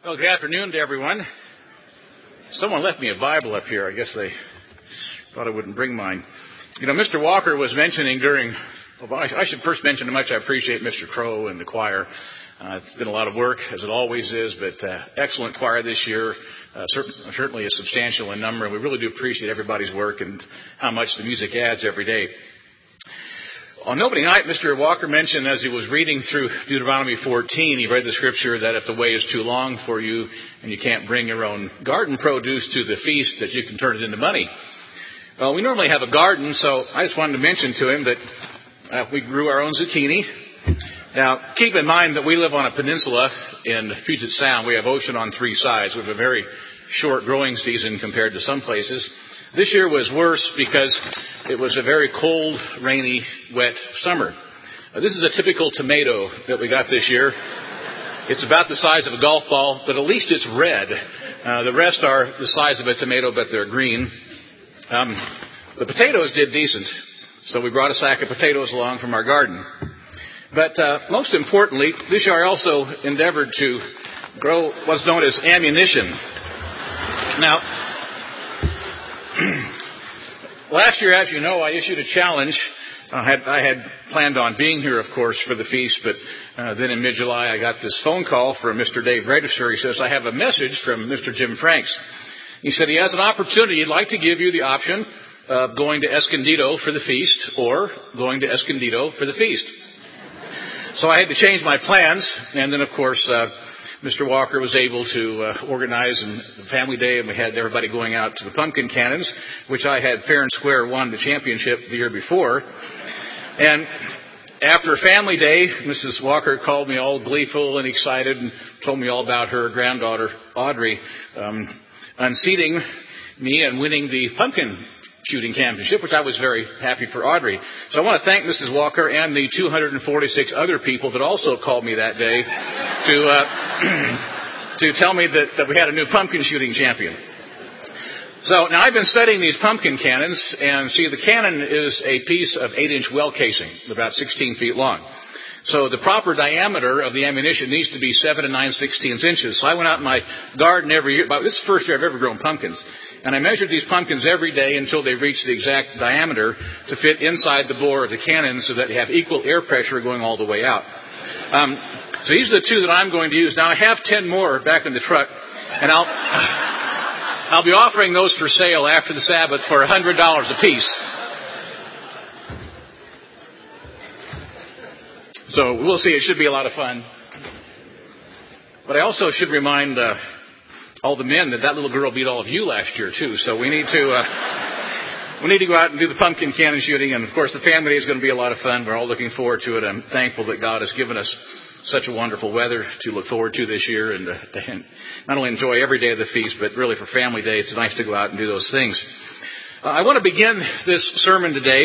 Well, good afternoon to everyone. Someone left me a Bible up here. I guess they thought I wouldn't bring mine. You know, Mr. Walker was mentioning I should first mention how much I appreciate Mr. Crow and the choir. It's been a lot of work, as it always is, but excellent choir this year, certainly a substantial in number, and we really do appreciate everybody's work and how much the music adds every day. On opening night, Mr. Walker mentioned as he was reading through Deuteronomy 14, he read the scripture that if the way is too long for you and you can't bring your own garden produce to the feast, that you can turn it into money. Well, we normally have a garden, so I just wanted to mention to him that we grew our own zucchini. Now, keep in mind that we live on a peninsula in Puget Sound. We have ocean on three sides. We have a very short growing season compared to some places. This year was worse because it was a very cold, rainy, wet summer. This is a typical tomato that we got this year. It's about the size of a golf ball, but at least it's red. The rest are the size of a tomato, but they're green. The potatoes did decent, so we brought a sack of potatoes along from our garden. But most importantly, this year I also endeavored to grow what's known as ammunition. Now, last year, as you know, I issued a challenge. I had planned on being here, of course, for the feast, but then in mid-July I got this phone call from Mr. Dave Register. He says, I have a message from Mr. Jim Franks. He said he has an opportunity. He'd like to give you the option of going to Escondido for the feast or going to Escondido for the feast. So I had to change my plans, and then, of course, Mr. Walker was able to organize the family day, and we had everybody going out to the pumpkin cannons, which I had fair and square won the championship the year before. And after family day, Mrs. Walker called me all gleeful and excited and told me all about her granddaughter, Audrey, unseating me and winning the pumpkin shooting championship, which I was very happy for Audrey. So I want to thank Mrs. Walker and the 246 other people that also called me that day to tell me that we had a new pumpkin shooting champion. So now I've been studying these pumpkin cannons, and see, the cannon is a piece of 8-inch well casing, about 16 feet long. So the proper diameter of the ammunition needs to be 7 9/16 inches. So I went out in my garden every year. This is the first year I've ever grown pumpkins. And I measured these pumpkins every day until they reached the exact diameter to fit inside the bore of the cannon so that they have equal air pressure going all the way out. So these are the two that I'm going to use. Now I have 10 more back in the truck, and I'll be offering those for sale after the Sabbath for $100 a piece. So we'll see. It should be a lot of fun. But I also should remind all the men that little girl beat all of you last year too. So we need to go out and do the pumpkin cannon shooting. And of course, the family day is going to be a lot of fun. We're all looking forward to it. I'm thankful that God has given us such a wonderful weather to look forward to this year, and to not only enjoy every day of the feast, but really for family day, it's nice to go out and do those things. I want to begin this sermon today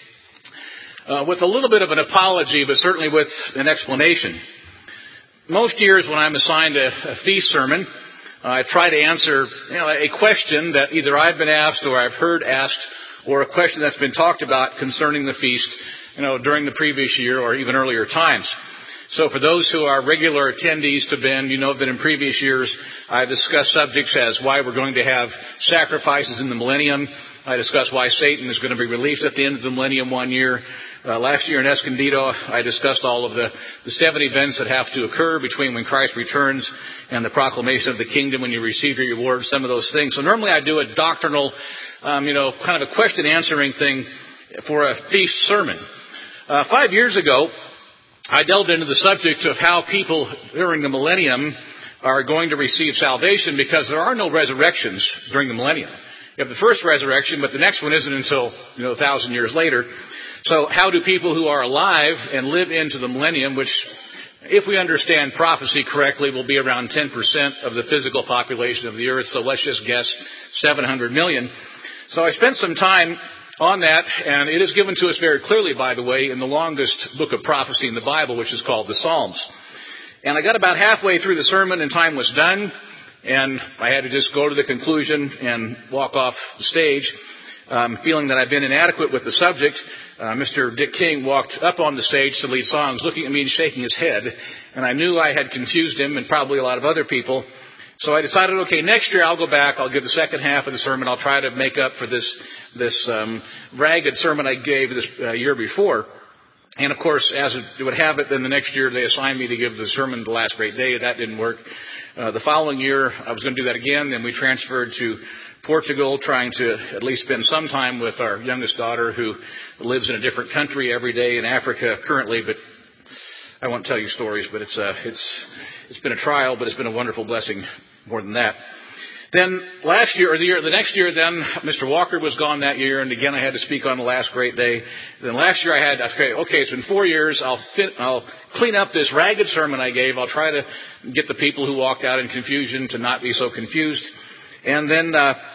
with a little bit of an apology, but certainly with an explanation. Most years when I'm assigned a feast sermon, I try to answer a question that either I've been asked or I've heard asked, or a question that's been talked about concerning the feast, during the previous year or even earlier times. So for those who are regular attendees to Ben, you know that in previous years I discussed subjects as why we're going to have sacrifices in the millennium. I discussed why Satan is going to be released at the end of the millennium one year. Last year in Escondido, I discussed all of the 7 events that have to occur between when Christ returns and the proclamation of the kingdom when you receive your reward, some of those things. So normally I do a doctrinal, kind of a question answering thing for a feast sermon. 5 years ago, I delved into the subject of how people during the millennium are going to receive salvation, because there are no resurrections during the millennium. You have the first resurrection, but the next one isn't until 1,000 years later. So how do people who are alive and live into the millennium, which, if we understand prophecy correctly, will be around 10% of the physical population of the earth, so let's just guess 700 million. So I spent some time on that, and it is given to us very clearly, by the way, in the longest book of prophecy in the Bible, which is called the Psalms. And I got about halfway through the sermon and time was done, and I had to just go to the conclusion and walk off the stage, feeling that I'd been inadequate with the subject. Mr. Dick King walked up on the stage to lead songs, looking at me and shaking his head, and I knew I had confused him and probably a lot of other people. So I decided, okay, next year I'll go back. I'll give the second half of the sermon. I'll try to make up for this ragged sermon I gave this year before. And of course, as it would have it, then the next year they assigned me to give the sermon The Last Great Day. That didn't work. The following year I was going to do that again. Then we transferred to Portugal, trying to at least spend some time with our youngest daughter, who lives in a different country every day, in Africa currently. But I won't tell you stories, but it's been a trial, but it's been a wonderful blessing more than that. Then last year, or the next year, then Mr. Walker was gone that year, and again I had to speak on The Last Great Day. Then last year I okay, it's been 4 years. I'll clean up this ragged sermon I gave. I'll try to get the people who walked out in confusion to not be so confused. And then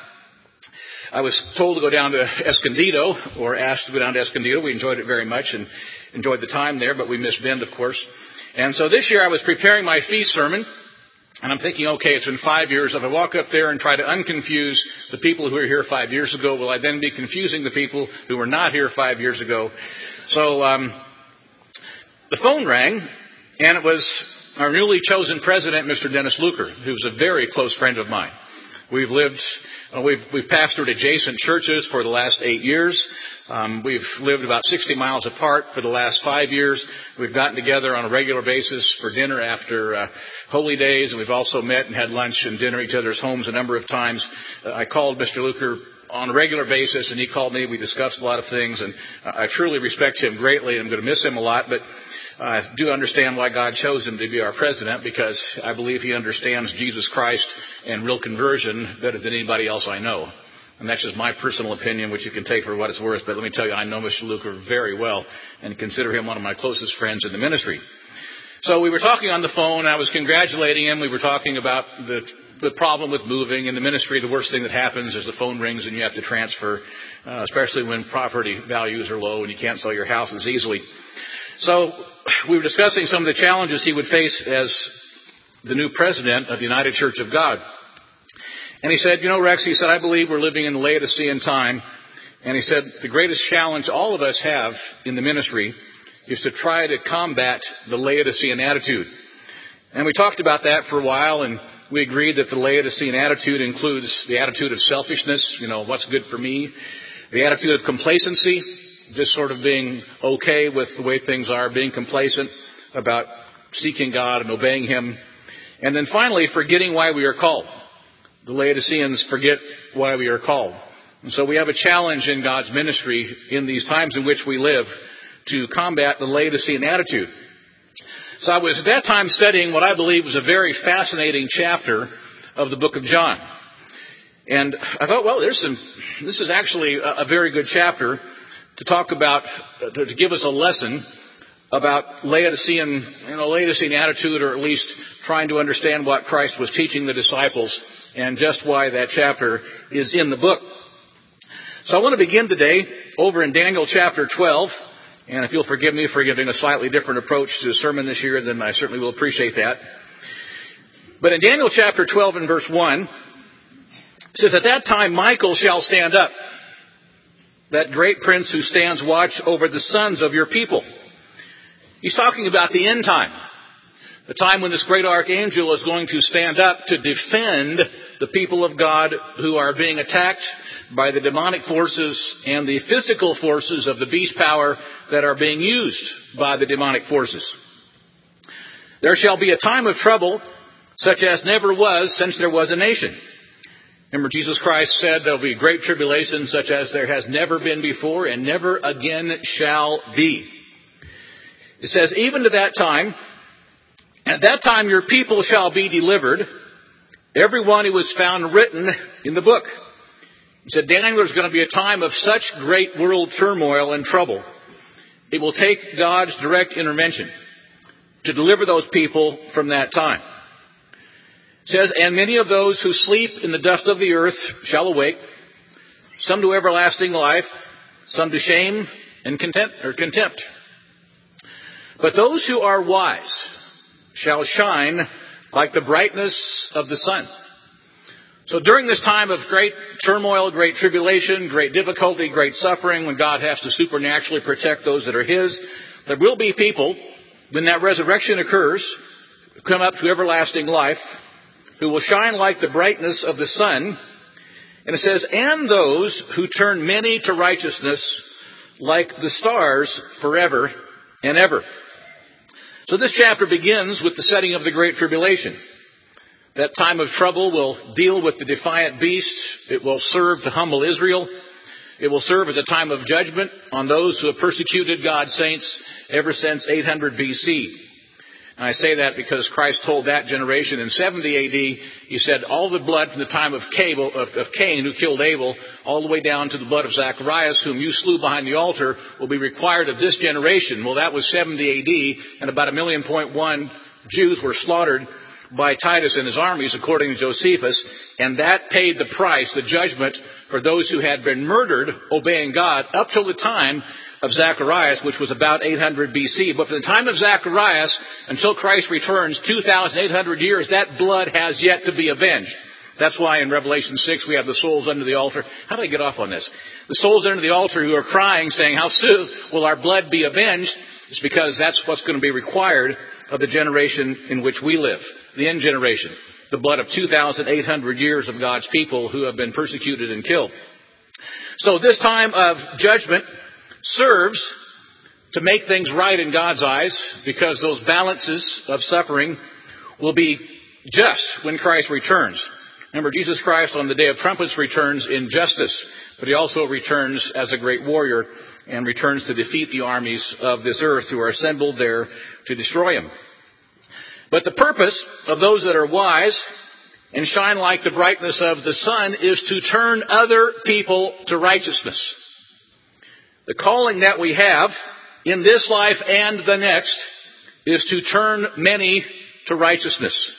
I was told to go down to Escondido, or asked to go down to Escondido. We enjoyed it very much and enjoyed the time there, but we missed Bend, of course. And so this year I was preparing my feast sermon, and I'm thinking, okay, it's been 5 years. If I walk up there and try to unconfuse the people who were here 5 years ago, will I then be confusing the people who were not here 5 years ago? So the phone rang, and it was our newly chosen president, Mr. Dennis Luker, who's a very close friend of mine. We've pastored adjacent churches for the last 8 years. We've lived about 60 miles apart for the last 5 years. We've gotten together on a regular basis for dinner after holy days, and we've also met and had lunch and dinner at each other's homes a number of times. I called Mr. Luker on a regular basis, and he called me. We discussed a lot of things, and I truly respect him greatly. I'm going to miss him a lot, but I do understand why God chose him to be our president, because I believe he understands Jesus Christ and real conversion better than anybody else I know. And that's just my personal opinion, which you can take for what it's worth. But let me tell you, I know Mr. Luker very well and consider him one of my closest friends in the ministry. So we were talking on the phone. I was congratulating him. We were talking about the problem with moving in the ministry. The worst thing that happens is the phone rings and you have to transfer, especially when property values are low and you can't sell your house as easily. So we were discussing some of the challenges he would face as the new president of the United Church of God. And he said, Rex, he said, I believe we're living in the Laodicean time. And he said, the greatest challenge all of us have in the ministry is to try to combat the Laodicean attitude. And we talked about that for a while, and we agreed that the Laodicean attitude includes the attitude of selfishness, what's good for me, the attitude of complacency, just sort of being okay with the way things are, being complacent about seeking God and obeying Him. And then finally, forgetting why we are called. The Laodiceans forget why we are called. And so we have a challenge in God's ministry in these times in which we live to combat the Laodicean attitude. So I was at that time studying what I believe was a very fascinating chapter of the book of John. And I thought, well, this is actually a very good chapter to talk about, to give us a lesson about Laodicean attitude, or at least trying to understand what Christ was teaching the disciples and just why that chapter is in the book. So I want to begin today over in Daniel chapter 12. And if you'll forgive me for giving a slightly different approach to the sermon this year, then I certainly will appreciate that. But in Daniel chapter 12 and verse 1, it says, "At that time Michael shall stand up, that great prince who stands watch over the sons of your people." He's talking about the end time. The time when this great archangel is going to stand up to defend the people of God who are being attacked by the demonic forces and the physical forces of the beast power that are being used by the demonic forces. "There shall be a time of trouble such as never was since there was a nation." Remember, Jesus Christ said there will be great tribulation such as there has never been before and never again shall be. It says, "Even to that time, at that time your people shall be delivered, everyone who was found written in the book." He said, Daniel, there's going to be a time of such great world turmoil and trouble. It will take God's direct intervention to deliver those people from that time. It says, "And many of those who sleep in the dust of the earth shall awake, some to everlasting life, some to shame and contempt. But those who are wise shall shine like the brightness of the sun." So during this time of great turmoil, great tribulation, great difficulty, great suffering, when God has to supernaturally protect those that are His, there will be people, when that resurrection occurs, who come up to everlasting life, who will shine like the brightness of the sun. And it says, and those who turn many to righteousness like the stars forever and ever. So this chapter begins with the setting of the Great Tribulation. That time of trouble will deal with the defiant beast. It will serve to humble Israel. It will serve as a time of judgment on those who have persecuted God's saints ever since 800 BC. And I say that because Christ told that generation in 70 AD, he said, all the blood from the time of Cain, who killed Abel, all the way down to the blood of Zacharias, whom you slew behind the altar, will be required of this generation. Well, that was 70 AD, and about 1.1 million Jews were slaughtered by Titus and his armies, according to Josephus, and that paid the price, the judgment, for those who had been murdered obeying God up till the time of Zacharias, which was about 800 BC. But from the time of Zacharias until Christ returns, 2,800 years, that blood has yet to be avenged. That's why in Revelation 6 we have the souls under the altar. How did I get off on this? The souls under the altar who are crying, saying, how soon will our blood be avenged? It's because that's what's going to be required of the generation in which we live, the end generation, the blood of 2,800 years of God's people who have been persecuted and killed. So this time of judgment serves to make things right in God's eyes, because those balances of suffering will be just when Christ returns. Remember, Jesus Christ on the day of trumpets returns in justice, but he also returns as a great warrior and returns to defeat the armies of this earth who are assembled there to destroy him. But the purpose of those that are wise and shine like the brightness of the sun is to turn other people to righteousness. The calling that we have in this life and the next is to turn many to righteousness.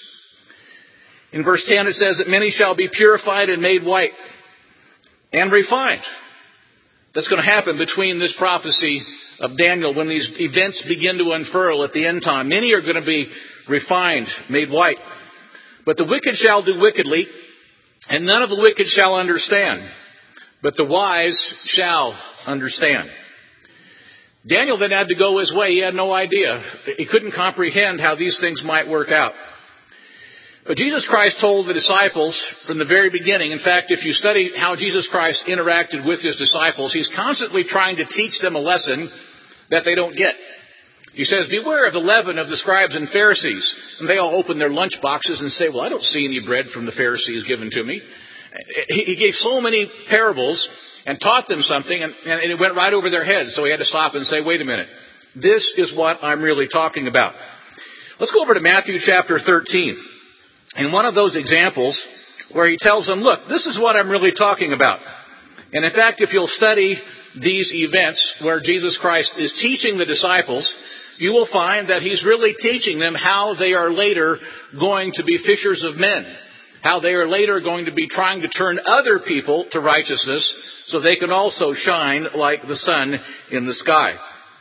In verse 10 it says that many shall be purified and made white and refined. That's going to happen between this prophecy of Daniel when these events begin to unfurl at the end time. Many are going to be refined, made white. But the wicked shall do wickedly, and none of the wicked shall understand, but the wise shall understand. Daniel then had to go his way. He had no idea. He couldn't comprehend how these things might work out. But Jesus Christ told the disciples from the very beginning, in fact, if you study how Jesus Christ interacted with his disciples, he's constantly trying to teach them a lesson that they don't get. He says, beware of the leaven of the scribes and Pharisees. And they all open their lunch boxes and say, well, I don't see any bread from the Pharisees given to me. He gave so many parables and taught them something, and it went right over their heads. So he had to stop and say, wait a minute. This is what I'm really talking about. Let's go over to Matthew chapter 13. And one of those examples where he tells them, look, this is what I'm really talking about. And in fact, if you'll study these events where Jesus Christ is teaching the disciples, you will find that he's really teaching them how they are later going to be fishers of men, how they are later going to be trying to turn other people to righteousness so they can also shine like the sun in the sky.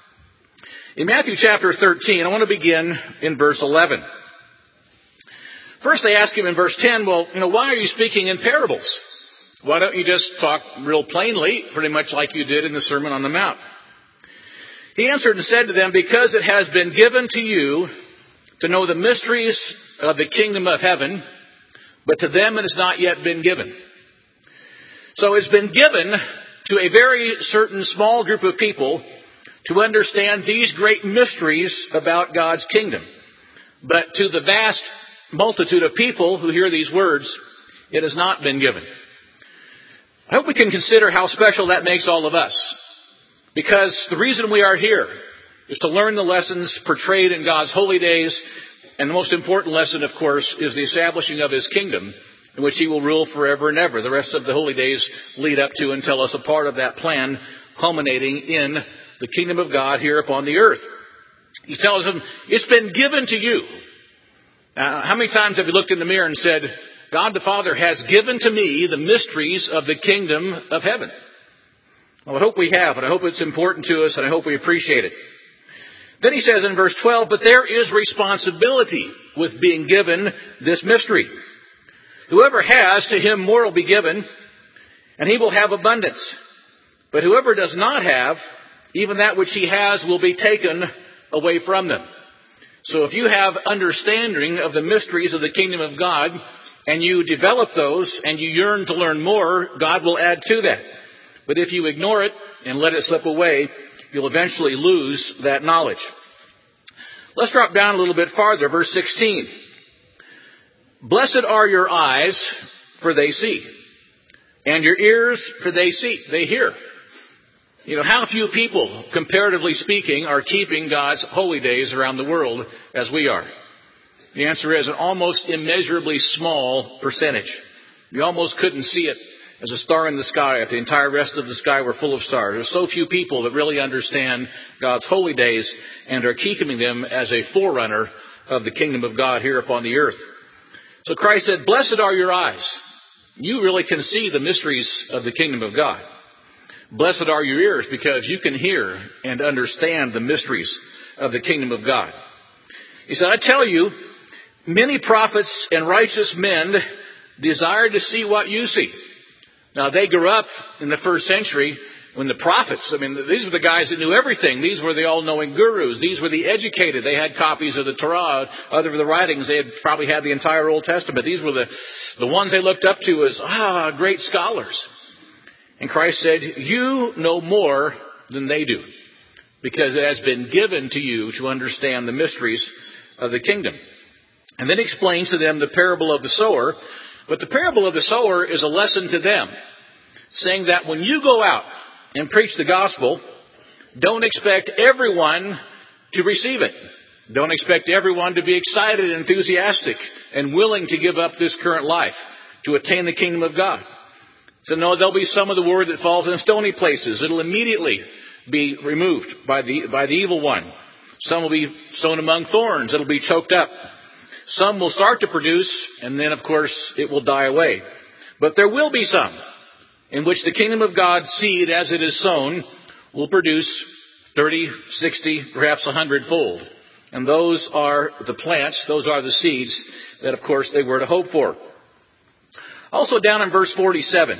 In Matthew chapter 13, I want to begin in verse 11. First they ask him in verse 10, well, why are you speaking in parables? Why don't you just talk real plainly, pretty much like you did in the Sermon on the Mount? He answered and said to them, because it has been given to you to know the mysteries of the kingdom of heaven, but to them it has not yet been given. So it's been given to a very certain small group of people to understand these great mysteries about God's kingdom. But to the vast multitude of people who hear these words, it has not been given. I hope we can consider how special that makes all of us. Because the reason we are here is to learn the lessons portrayed in God's holy days. And the most important lesson, of course, is the establishing of his kingdom, in which he will rule forever and ever. The rest of the holy days lead up to and tell us a part of that plan, culminating in the kingdom of God here upon the earth. He tells them, it's been given to you. How many times have you looked in the mirror and said, God the Father has given to me the mysteries of the kingdom of heaven? Well, I hope we have, and I hope it's important to us, and I hope we appreciate it. Then he says in verse 12, but there is responsibility with being given this mystery. Whoever has, to him more will be given, and he will have abundance. But whoever does not have, even that which he has will be taken away from them. So if you have understanding of the mysteries of the kingdom of God, and you develop those and you yearn to learn more, God will add to that. But if you ignore it and let it slip away, you'll eventually lose that knowledge. Let's drop down a little bit farther, verse 16. Blessed are your eyes, for they see, and your ears, for they hear. You know, how few people, comparatively speaking, are keeping God's holy days around the world as we are? The answer is an almost immeasurably small percentage. You almost couldn't see it as a star in the sky if the entire rest of the sky were full of stars. There's so few people that really understand God's holy days and are keeping them as a forerunner of the kingdom of God here upon the earth. So Christ said, blessed are your eyes. You really can see the mysteries of the kingdom of God. Blessed are your ears, because you can hear and understand the mysteries of the kingdom of God. He said, I tell you, many prophets and righteous men desire to see what you see. Now, they grew up in the first century when the prophets, these were the guys that knew everything. These were the all-knowing gurus. These were the educated. They had copies of the Torah, other of the writings. They had probably had the entire Old Testament. These were the ones they looked up to as, great scholars. And Christ said, you know more than they do, because it has been given to you to understand the mysteries of the kingdom. And then explains to them the parable of the sower. But the parable of the sower is a lesson to them, saying that when you go out and preach the gospel, don't expect everyone to receive it. Don't expect everyone to be excited and enthusiastic and willing to give up this current life to attain the kingdom of God. So no, there'll be some of the word that falls in stony places. It'll immediately be removed by the evil one. Some will be sown among thorns. It'll be choked up. Some will start to produce, and then, of course, it will die away. But there will be some in which the kingdom of God's seed, as it is sown, will produce 30, 60, perhaps 100-fold. And those are the plants, those are the seeds that, of course, they were to hope for. Also down in verse 47,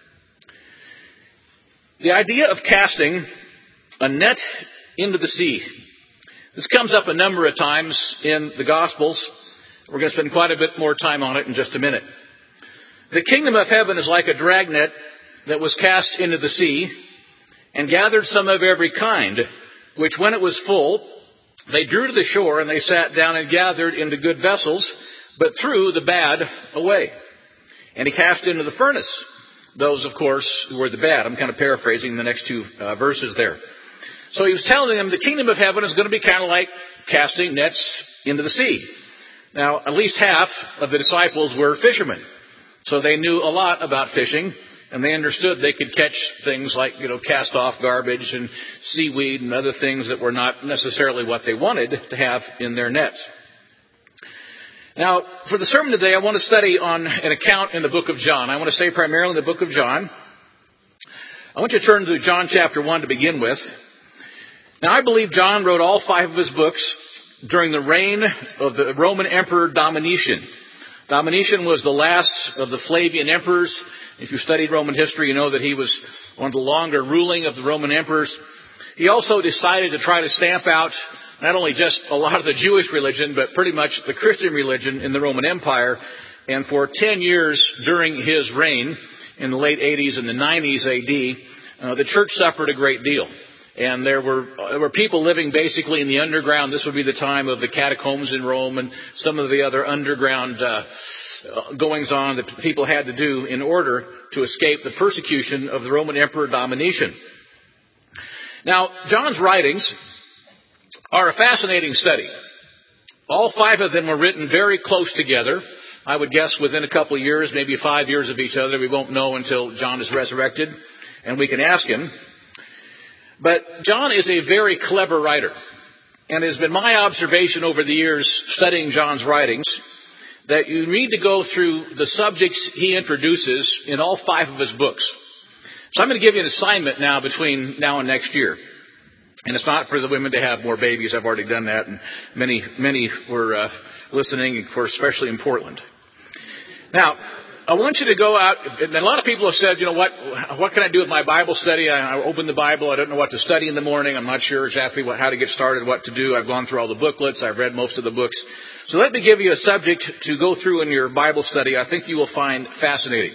the idea of casting a net into the sea. This comes up a number of times in the Gospels. We're going to spend quite a bit more time on it in just a minute. The kingdom of heaven is like a dragnet that was cast into the sea and gathered some of every kind, which when it was full, they drew to the shore and they sat down and gathered into good vessels, but threw the bad away. And he cast into the furnace those, of course, who were the bad. I'm kind of paraphrasing the next two verses there. So he was telling them the kingdom of heaven is going to be kind of like casting nets into the sea. Now, at least half of the disciples were fishermen. So they knew a lot about fishing, and they understood they could catch things like, cast off garbage and seaweed and other things that were not necessarily what they wanted to have in their nets. Now, for the sermon today, I want to study on an account in the book of John. I want to stay primarily in the book of John. I want you to turn to John chapter 1 to begin with. Now, I believe John wrote all 5 of his books during the reign of the Roman Emperor Domitian. Domitian was the last of the Flavian emperors. If you studied Roman history, you know that he was one of the longer ruling of the Roman emperors. He also decided to try to stamp out not only just a lot of the Jewish religion, but pretty much the Christian religion in the Roman Empire. And for 10 years during his reign, in the late 80s and the 90s AD, the church suffered a great deal. And there were people living basically in the underground. This would be the time of the catacombs in Rome and some of the other underground goings-on that people had to do in order to escape the persecution of the Roman Emperor Domitian. Now, John's writings are a fascinating study. All 5 of them were written very close together. I would guess within a couple of years, maybe 5 years of each other. We won't know until John is resurrected, and we can ask him. But John is a very clever writer. And it has been my observation over the years studying John's writings that you need to go through the subjects he introduces in all 5 of his books. So I'm going to give you an assignment now between now and next year. And it's not for the women to have more babies. I've already done that. And many were listening, of course, especially in Portland. Now, I want you to go out, and a lot of people have said, what can I do with my Bible study? I open the Bible, I don't know what to study in the morning, I'm not sure exactly how to get started, what to do. I've gone through all the booklets, I've read most of the books. So let me give you a subject to go through in your Bible study I think you will find fascinating.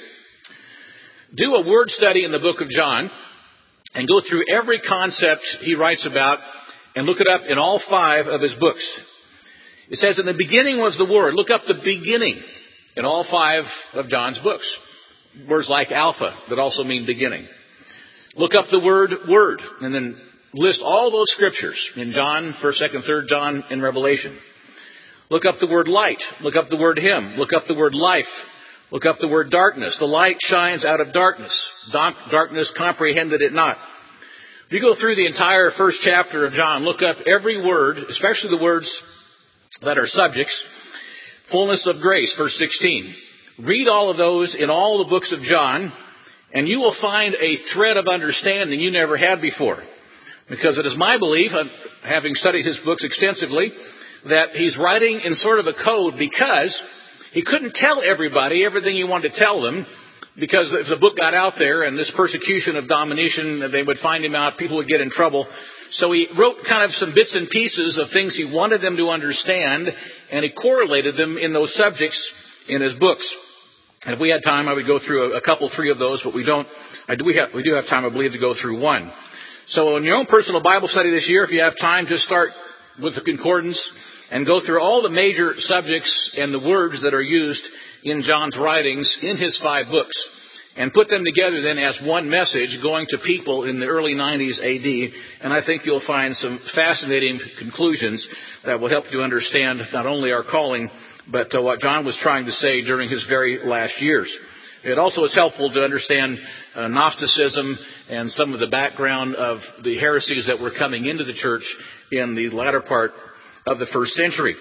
Do a word study in the book of John, and go through every concept he writes about, and look it up in all 5 of his books. It says, in the beginning was the Word. Look up the beginning in all 5 of John's books. Words like alpha that also mean beginning. Look up the word word, and then list all those scriptures in John, 1st, 2nd, 3rd John, and Revelation. Look up the word light. Look up the word him. Look up the word life. Look up the word darkness. The light shines out of darkness. Darkness comprehended it not. If you go through the entire first chapter of John, look up every word, especially the words that are subjects. Fullness of grace, verse 16. Read all of those in all the books of John, and you will find a thread of understanding you never had before. Because it is my belief, having studied his books extensively, that he's writing in sort of a code because he couldn't tell everybody everything he wanted to tell them, because if the book got out there and this persecution of Domitian, they would find him out, people would get in trouble. So he wrote kind of some bits and pieces of things he wanted them to understand, and he correlated them in those subjects in his books. And if we had time, I would go through a couple, 3 of those, but we don't. We do have time, I believe, to go through one. So in your own personal Bible study this year, if you have time, just start with the concordance and go through all the major subjects and the words that are used in John's writings in his 5 books, and put them together then as one message going to people in the early 90s AD. And I think you'll find some fascinating conclusions that will help you understand not only our calling, but what John was trying to say during his very last years. It also is helpful to understand Gnosticism and some of the background of the heresies that were coming into the church in the latter part of the 1st century.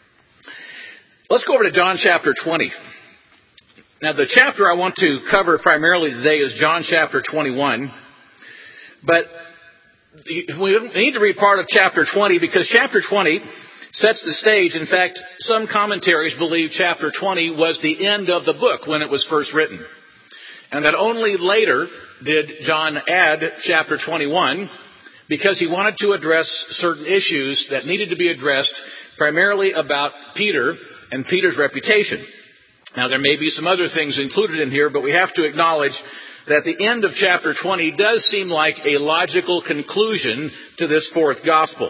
Let's go over to John chapter 20. Now, the chapter I want to cover primarily today is John chapter 21. But we need to read part of chapter 20 because chapter 20 sets the stage. In fact, some commentaries believe chapter 20 was the end of the book when it was first written. And that only later did John add chapter 21 because he wanted to address certain issues that needed to be addressed, primarily about Peter and Peter's reputation. Now, there may be some other things included in here, but we have to acknowledge that the end of chapter 20 does seem like a logical conclusion to this 4th gospel.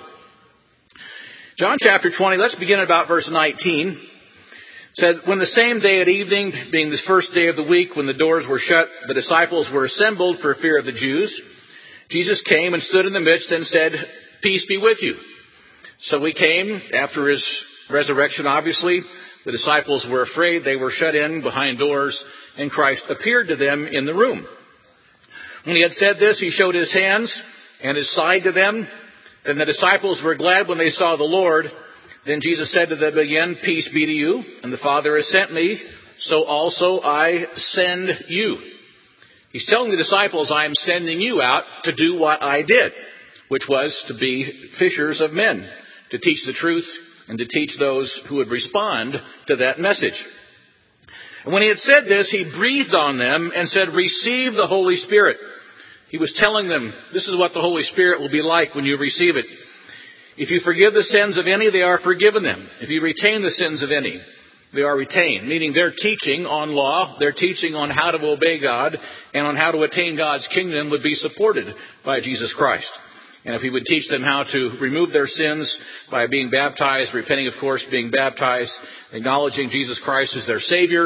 John chapter 20, let's begin at about verse 19. It said, when the same day at evening, being the first day of the week, when the doors were shut, the disciples were assembled for fear of the Jews. Jesus came and stood in the midst and said, peace be with you. So he came after his resurrection, obviously. The disciples were afraid. They were shut in behind doors, and Christ appeared to them in the room. When he had said this, he showed his hands and his side to them. Then the disciples were glad when they saw the Lord. Then Jesus said to them again, peace be to you, and the Father has sent me, so also I send you. He's telling the disciples, I am sending you out to do what I did, which was to be fishers of men, to teach the truth, and to teach those who would respond to that message. And when he had said this, he breathed on them and said, receive the Holy Spirit. He was telling them, this is what the Holy Spirit will be like when you receive it. If you forgive the sins of any, they are forgiven them. If you retain the sins of any, they are retained. Meaning their teaching on law, their teaching on how to obey God, and on how to attain God's kingdom would be supported by Jesus Christ. And if he would teach them how to remove their sins by being baptized, repenting, of course, being baptized, acknowledging Jesus Christ as their Savior,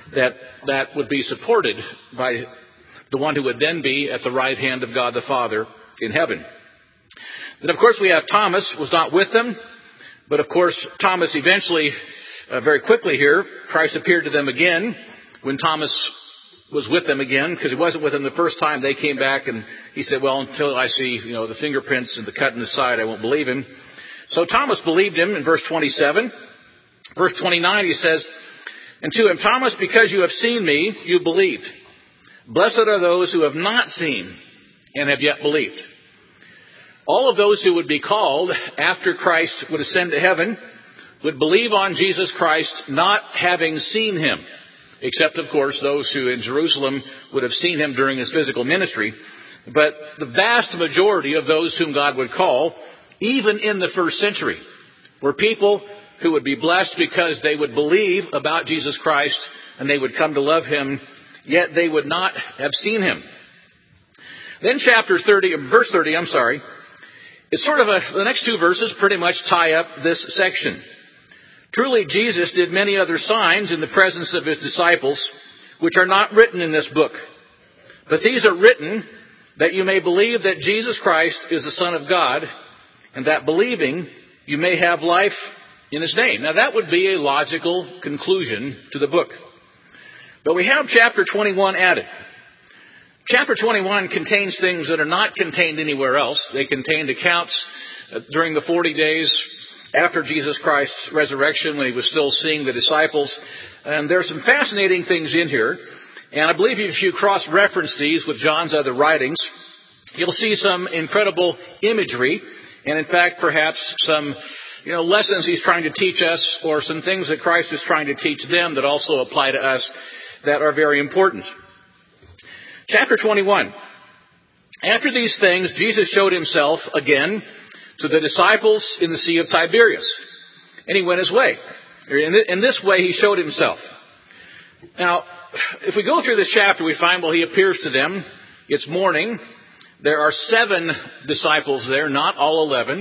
that would be supported by the one who would then be at the right hand of God the Father in heaven. Then, of course, we have Thomas was not with them. But, of course, Thomas eventually, very quickly here, Christ appeared to them again when Thomas was with them again, because he wasn't with them the first time. They came back and he said, well, until I see, the fingerprints and the cut in the side, I won't believe him. So Thomas believed him in verse 27. Verse 29, he says, and to him, Thomas, because you have seen me, you believed. Blessed are those who have not seen and have yet believed. All of those who would be called after Christ would ascend to heaven would believe on Jesus Christ not having seen him. except, of course, those who in Jerusalem would have seen him during his physical ministry. But the vast majority of those whom God would call, even in the first century, were people who would be blessed because they would believe about Jesus Christ and they would come to love him, yet they would not have seen him. Then verse 30, it's sort of the next two verses pretty much tie up this section. Truly, Jesus did many other signs in the presence of his disciples, which are not written in this book. But these are written that you may believe that Jesus Christ is the Son of God, and that believing you may have life in his name. Now that would be a logical conclusion to the book. But we have chapter 21 added. Chapter 21 contains things that are not contained anywhere else. They contained accounts during the 40 days after Jesus Christ's resurrection when he was still seeing the disciples. And there's some fascinating things in here. And I believe if you cross-reference these with John's other writings, you'll see some incredible imagery. And in fact, perhaps some lessons he's trying to teach us, or some things that Christ is trying to teach them that also apply to us that are very important. Chapter 21. After these things, Jesus showed himself again to the disciples in the Sea of Tiberias. And he went his way. In this way, he showed himself. Now, if we go through this chapter, we find, he appears to them. It's morning. There are 7 disciples there, not all 11.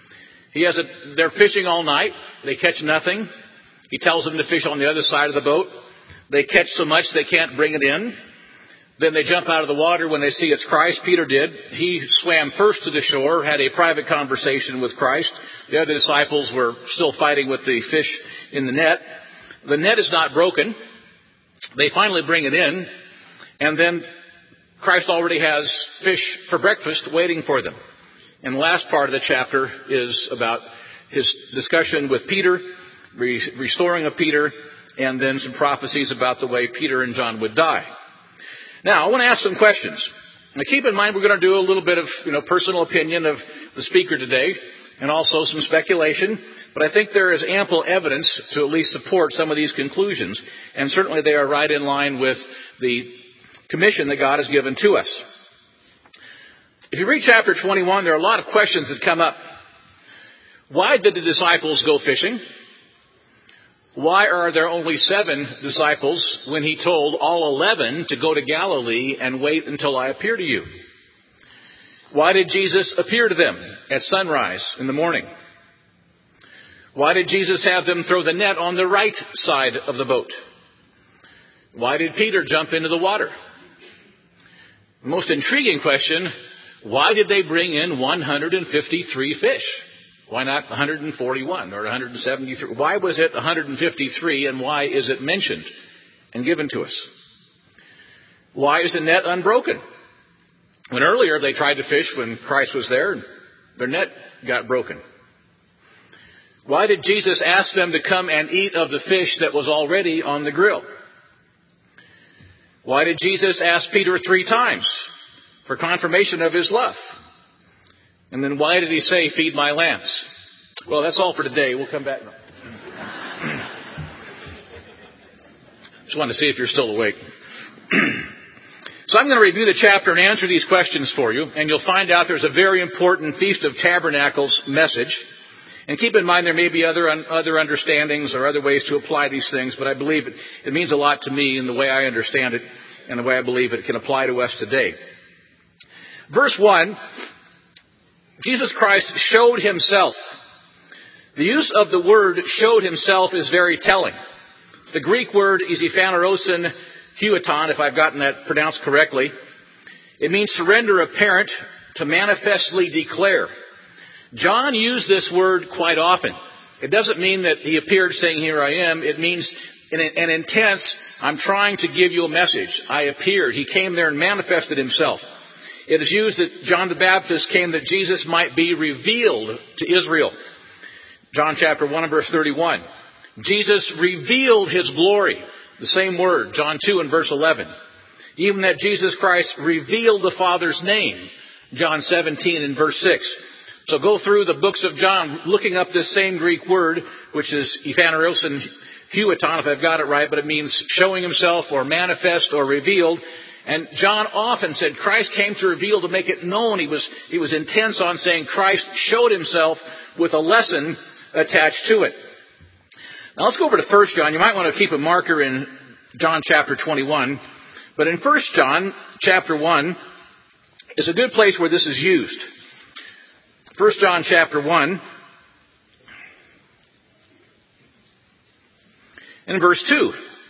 They're fishing all night. They catch nothing. He tells them to fish on the other side of the boat. They catch so much they can't bring it in. Then they jump out of the water when they see it's Christ. Peter did. He swam first to the shore, had a private conversation with Christ. The other disciples were still fighting with the fish in the net. The net is not broken. They finally bring it in, and then Christ already has fish for breakfast waiting for them. And the last part of the chapter is about his discussion with Peter, restoring of Peter, and then some prophecies about the way Peter and John would die. Now, I want to ask some questions. Now, keep in mind we're going to do a little bit of personal opinion of the speaker today, and also some speculation. But I think there is ample evidence to at least support some of these conclusions. And certainly they are right in line with the commission that God has given to us. If you read chapter 21, there are a lot of questions that come up. Why did the disciples go fishing? Why are there only 7 disciples when he told all 11 to go to Galilee and wait until I appear to you? Why did Jesus appear to them at sunrise in the morning? Why did Jesus have them throw the net on the right side of the boat? Why did Peter jump into the water? The most intriguing question, why did they bring in 153 fish? Why not 141 or 173? Why was it 153, and why is it mentioned and given to us? Why is the net unbroken? When earlier they tried to fish when Christ was there, their net got broken. Why did Jesus ask them to come and eat of the fish that was already on the grill? Why did Jesus ask Peter 3 times for confirmation of his love? And then why did he say, feed my lambs? Well, that's all for today. We'll come back. Just wanted to see if you're still awake. So I'm going to review the chapter and answer these questions for you. And you'll find out there's a very important Feast of Tabernacles message. And keep in mind there may be other understandings or other ways to apply these things. But I believe it means a lot to me in the way I understand it and the way I believe it can apply to us today. Verse 1. Jesus Christ showed himself. The use of the word showed himself is very telling. The Greek word is ephanerosin hueton, if I've gotten that pronounced correctly. It means to render apparent, to manifestly declare. John used this word quite often. It doesn't mean that he appeared saying, here I am. It means an intense, I'm trying to give you a message. I appeared. He came there and manifested himself. It is used that John the Baptist came that Jesus might be revealed to Israel. John chapter 1 and verse 31. Jesus revealed his glory. The same word, John 2 and verse 11. Even that Jesus Christ revealed the Father's name. John 17 and verse 6. So go through the books of John looking up this same Greek word, which is ephanerosin huaton, if I've got it right, but it means showing himself or manifest or revealed. And John often said Christ came to reveal, to make it known. He was intense on saying Christ showed himself with a lesson attached to it. Now let's go over to 1 John. You might want to keep a marker in John chapter 21. But in 1 John chapter 1 is a good place where this is used. 1 John chapter 1 and verse 2.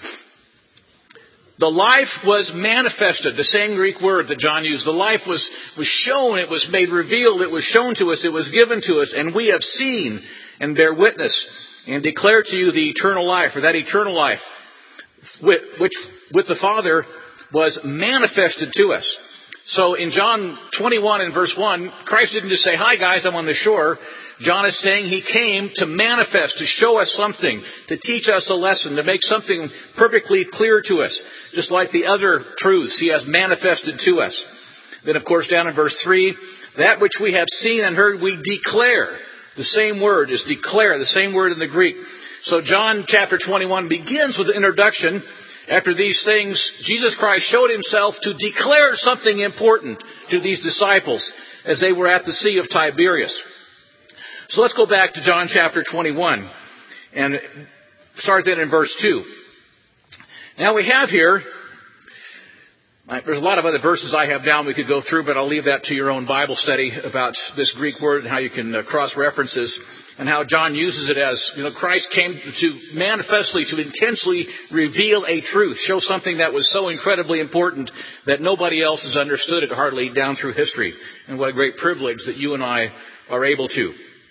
The life was manifested. The same Greek word that John used. The life was shown. It was made revealed. It was shown to us. It was given to us. And we have seen and bear witness and declare to you the eternal life, or that eternal life, which with the Father was manifested to us. So in John 21 and verse 1, Christ didn't just say, "Hi guys, I'm on the shore." John is saying he came to manifest, to show us something, to teach us a lesson, to make something perfectly clear to us. Just like the other truths he has manifested to us. Then of course down in verse 3, that which we have seen and heard we declare. The same word is declare, the same word in the Greek. So John chapter 21 begins with the introduction. After these things, Jesus Christ showed himself to declare something important to these disciples as they were at the Sea of Tiberias. So let's go back to John chapter 21 and start then in verse 2. Now we have here, there's a lot of other verses I have down we could go through, but I'll leave that to your own Bible study about this Greek word and how you can cross-references and how John uses it as, Christ came to manifestly, to intensely reveal a truth, show something that was so incredibly important that nobody else has understood it hardly down through history. And what a great privilege that you and I are able to.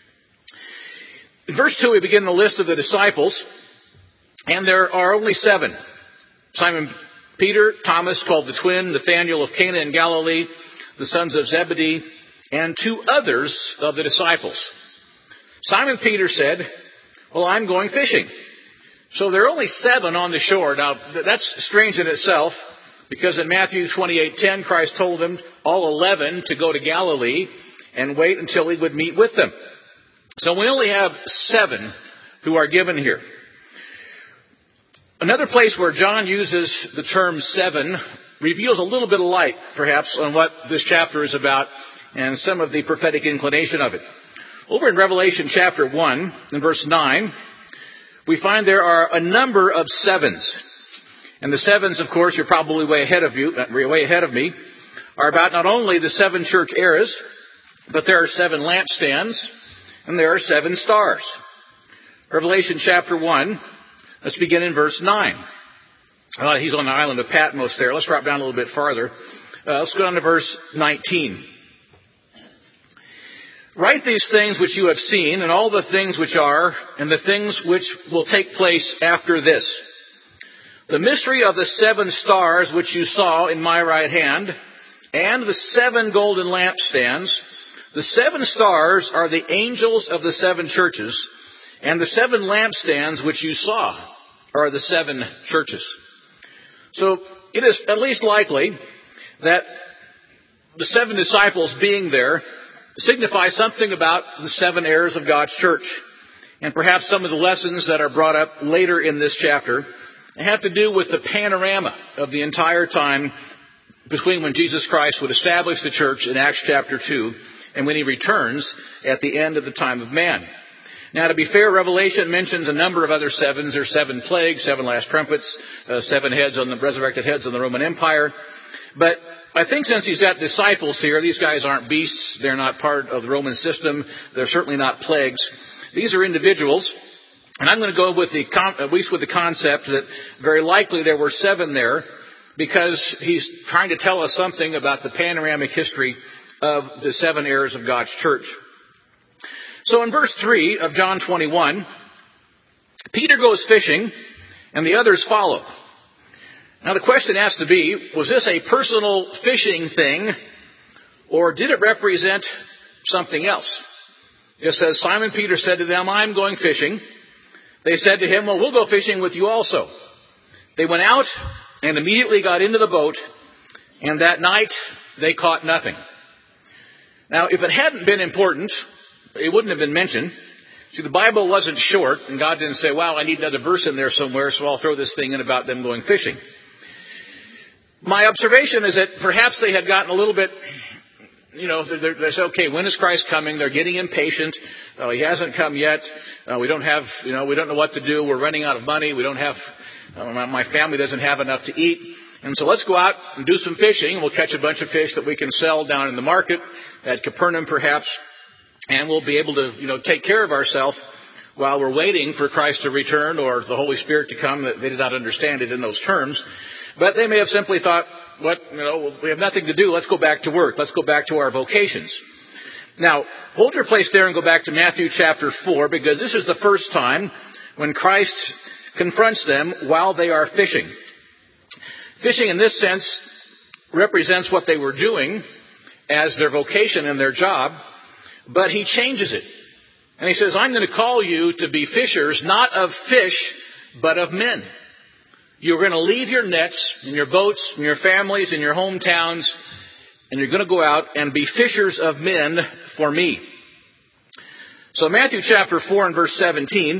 In verse 2, we begin the list of the disciples, and there are only 7. Simon Peter, Thomas, called the twin, Nathanael of Cana in Galilee, the sons of Zebedee, and 2 others of the disciples. Simon Peter said, "Well, I'm going fishing." So there are only 7 on the shore. Now, that's strange in itself, because in Matthew 28:10, Christ told them, all 11, to go to Galilee and wait until he would meet with them. So we only have 7 who are given here. Another place where John uses the term 7 reveals a little bit of light, perhaps, on what this chapter is about and some of the prophetic inclination of it. Over in Revelation chapter 1, in verse 9, we find there are a number of 7s. And the 7s, of course, you're probably way ahead of me, are about not only the 7 church eras, but there are 7 lampstands, and there are 7 stars. Revelation chapter 1, let's begin in verse 9. He's on the island of Patmos there. Let's drop down a little bit farther. Let's go down to verse 19. Write these things which you have seen, and all the things which are, and the things which will take place after this. The mystery of the 7 stars which you saw in my right hand, and the 7 golden lampstands. The 7 stars are the angels of the 7 churches, and the 7 lampstands which you saw are the 7 churches. So it is at least likely that the 7 disciples being there signify something about the 7 heirs of God's church. And perhaps some of the lessons that are brought up later in this chapter have to do with the panorama of the entire time between when Jesus Christ would establish the church in Acts chapter 2 and when he returns at the end of the time of man. Now, to be fair, Revelation mentions a number of other 7s. There's 7 plagues, 7 last trumpets, 7 heads on the resurrected heads on the Roman Empire. But I think since he's got disciples here, these guys aren't beasts. They're not part of the Roman system. They're certainly not plagues. These are individuals. And I'm going to go with at least with the concept that very likely there were 7 there because he's trying to tell us something about the panoramic history of the 7 heirs of God's church. So in verse 3 of John 21, Peter goes fishing and the others follow. Now the question has to be, was this a personal fishing thing or did it represent something else? It says, Simon Peter said to them, I'm going fishing. They said to him, well, we'll go fishing with you also. They went out and immediately got into the boat, and that night they caught nothing. Now, if it hadn't been important, it wouldn't have been mentioned. See, the Bible wasn't short, and God didn't say, wow, I need another verse in there somewhere, so I'll throw this thing in about them going fishing. My observation is that perhaps they had gotten a little bit, they said, okay, when is Christ coming? They're getting impatient. He hasn't come yet. We don't know what to do. We're running out of money. We don't have, my family doesn't have enough to eat. And so let's go out and do some fishing. We'll catch a bunch of fish that we can sell down in the market at Capernaum perhaps. And we'll be able to, take care of ourselves while we're waiting for Christ to return or the Holy Spirit to come. They did not understand it in those terms. But they may have simply thought, we have nothing to do. Let's go back to work. Let's go back to our vocations. Now, hold your place there and go back to Matthew chapter 4, because this is the first time when Christ confronts them while they are fishing. Fishing in this sense represents what they were doing as their vocation and their job, but he changes it. And he says, I'm going to call you to be fishers, not of fish, but of men. You're going to leave your nets and your boats and your families and your hometowns, and you're going to go out and be fishers of men for me. So Matthew chapter 4 and verse 17.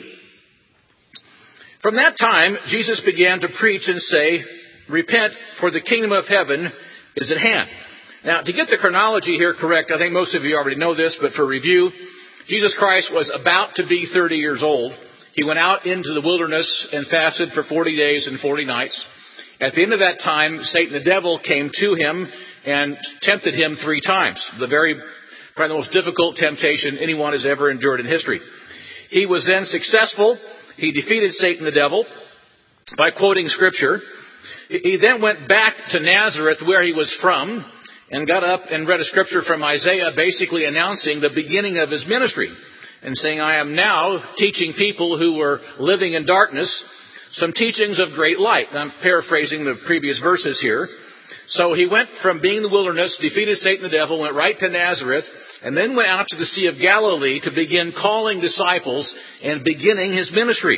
From that time, Jesus began to preach and say, repent, for the kingdom of heaven is at hand. Now, to get the chronology here correct, I think most of you already know this, but for review, Jesus Christ was about to be 30 years old. He went out into the wilderness and fasted for 40 days and 40 nights. At the end of that time, Satan the devil came to him and tempted him 3 times. Probably the most difficult temptation anyone has ever endured in history. He was then successful. He defeated Satan the devil by quoting Scripture. He then went back to Nazareth, where he was from, and got up and read a Scripture from Isaiah, basically announcing the beginning of his ministry and saying, I am now teaching people who were living in darkness some teachings of great light. I'm paraphrasing the previous verses here. So he went from being in the wilderness, defeated Satan the devil, went right to Nazareth, and then went out to the Sea of Galilee to begin calling disciples and beginning his ministry.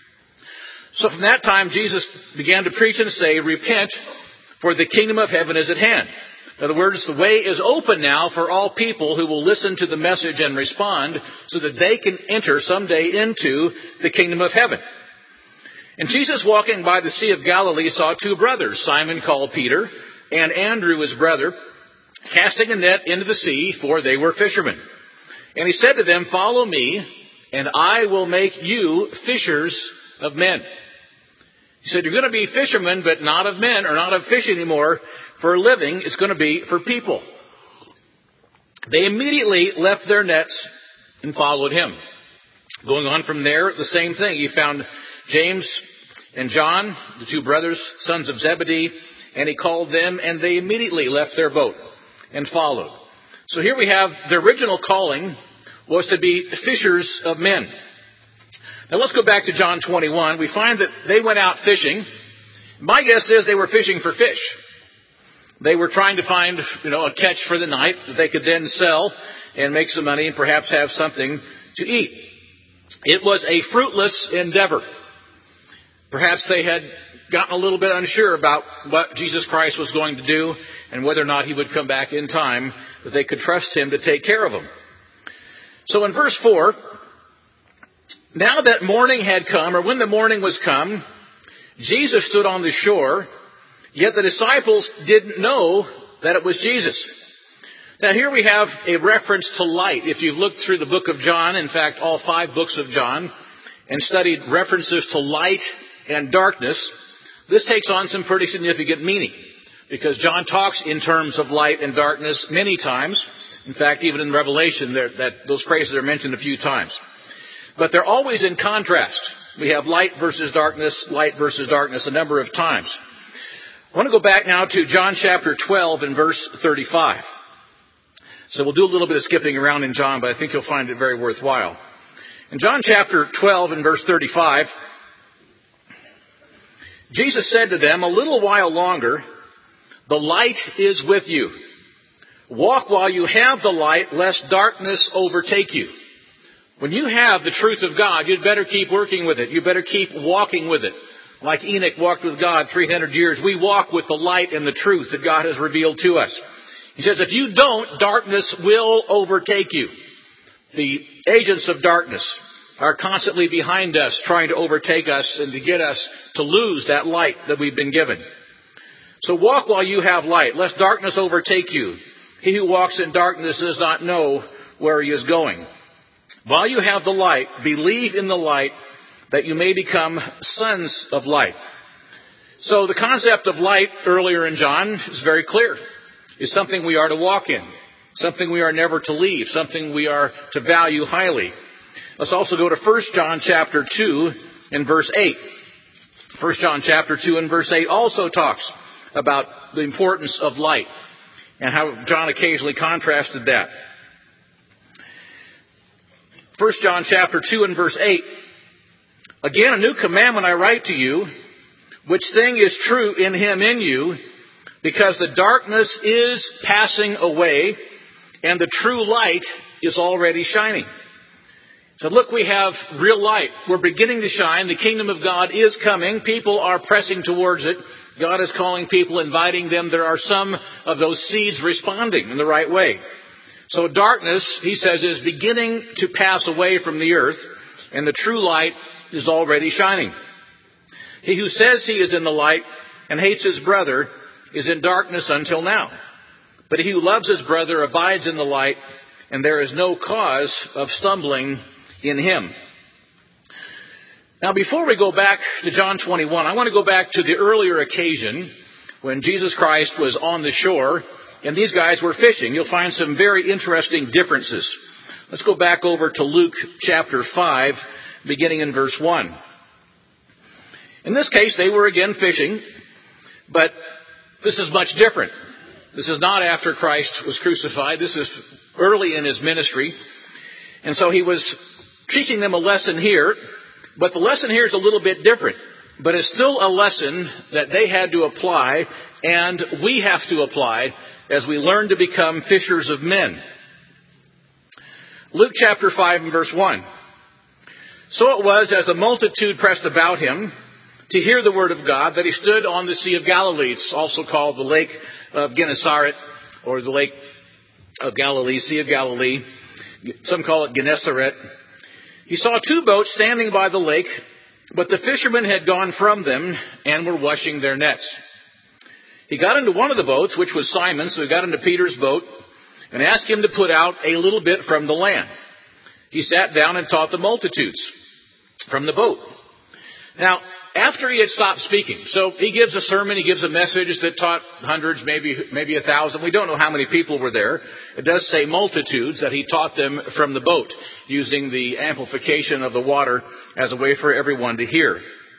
So from that time, Jesus began to preach and say, repent, for the kingdom of heaven is at hand. In other words, the way is open now for all people who will listen to the message and respond so that they can enter someday into the kingdom of heaven. And Jesus, walking by the Sea of Galilee, saw 2 brothers, Simon called Peter and Andrew his brother, casting a net into the sea, for they were fishermen. And he said to them, follow me, and I will make you fishers of men. He said, you're going to be fishermen, but not of men, or not of fish anymore. For a living, it's going to be for people. They immediately left their nets and followed him. Going on from there, the same thing. He found James and John, the 2 brothers, sons of Zebedee, and he called them, and they immediately left their boat and followed. So here we have the original calling was to be fishers of men. Now let's go back to John 21. We find that they went out fishing. My guess is they were fishing for fish. They were trying to find, a catch for the night that they could then sell and make some money and perhaps have something to eat. It was a fruitless endeavor. Perhaps they had gotten a little bit unsure about what Jesus Christ was going to do and whether or not he would come back in time, that they could trust him to take care of them. So in verse 4, now that morning had come, or when the morning was come, Jesus stood on the shore, yet the disciples didn't know that it was Jesus. Now here we have a reference to light. If you've looked through the book of John, in fact all 5 books of John, and studied references to light and darkness, this takes on some pretty significant meaning. Because John talks in terms of light and darkness many times. In fact, even in Revelation, those phrases are mentioned a few times. But they're always in contrast. We have light versus darkness a number of times. I want to go back now to John chapter 12 and verse 35. So we'll do a little bit of skipping around in John, but I think you'll find it very worthwhile. In John chapter 12 and verse 35, Jesus said to them, a little while longer, the light is with you. Walk while you have the light, lest darkness overtake you. When you have the truth of God, you'd better keep working with it. You better keep walking with it. Like Enoch walked with God 300 years, we walk with the light and the truth that God has revealed to us. He says, if you don't, darkness will overtake you. The agents of darkness, are constantly behind us, trying to overtake us and to get us to lose that light that we've been given. So walk while you have light, lest darkness overtake you. He who walks in darkness does not know where he is going. While you have the light, believe in the light, that you may become sons of light. So the concept of light earlier in John is very clear. It's something we are to walk in, something we are never to leave, something we are to value highly. Let's also go to 1 John chapter 2 and verse 8. 1 John chapter 2 and verse 8 also talks about the importance of light and how John occasionally contrasted that. 1 John chapter 2 and verse 8. Again, a new commandment I write to you, which thing is true in him in you, because the darkness is passing away and the true light is already shining. So look, we have real light. We're beginning to shine. The kingdom of God is coming. People are pressing towards it. God is calling people, inviting them. There are some of those seeds responding in the right way. So darkness, he says, is beginning to pass away from the earth, and the true light is already shining. He who says he is in the light and hates his brother is in darkness until now. But he who loves his brother abides in the light, and there is no cause of stumbling in him. Now, before we go back to John 21, I want to go back to the earlier occasion when Jesus Christ was on the shore and these guys were fishing. You'll find some very interesting differences. Let's go back over to Luke chapter 5, beginning in verse 1. In this case, they were again fishing, but this is much different. This is not after Christ was crucified. This is early in his ministry. And so he was teaching them a lesson here, but the lesson here is a little bit different. But it's still a lesson that they had to apply, and we have to apply as we learn to become fishers of men. Luke chapter 5 and verse 1. So it was, as the multitude pressed about him to hear the word of God, that he stood on the Sea of Galilee. It's also called the Lake of Gennesaret, or the Lake of Galilee, Sea of Galilee. Some call it Gennesaret. He saw two boats standing by the lake, but the fishermen had gone from them and were washing their nets. He got into one of the boats, which was Simon's, so he got into Peter's boat and asked him to put out a little bit from the land. He sat down and taught the multitudes from the boat. Now, after he had stopped speaking, so he gives a sermon, he gives a message that taught hundreds, maybe 1,000. We don't know how many people were there. It does say multitudes, that he taught them from the boat, using the amplification of the water as a way for everyone to hear.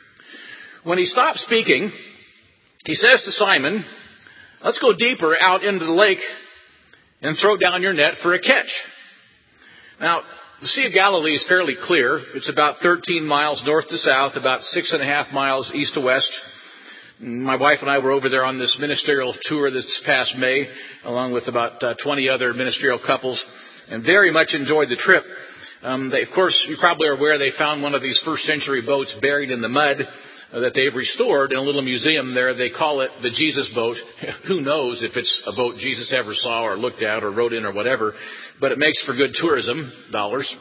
When he stopped speaking, he says to Simon, let's go deeper out into the lake and throw down your net for a catch. Now, the Sea of Galilee is fairly clear. It's about 13 miles north to south, about 6.5 miles east to west. My wife and I were over there on this ministerial tour this past May, along with about 20 other ministerial couples, and very much enjoyed the trip. Of course, you probably are aware they found one of these first century boats buried in the mud that they've restored in a little museum there. They call it the Jesus boat. Who knows if it's a boat Jesus ever saw or looked at or rode in or whatever, but it makes for good tourism dollars.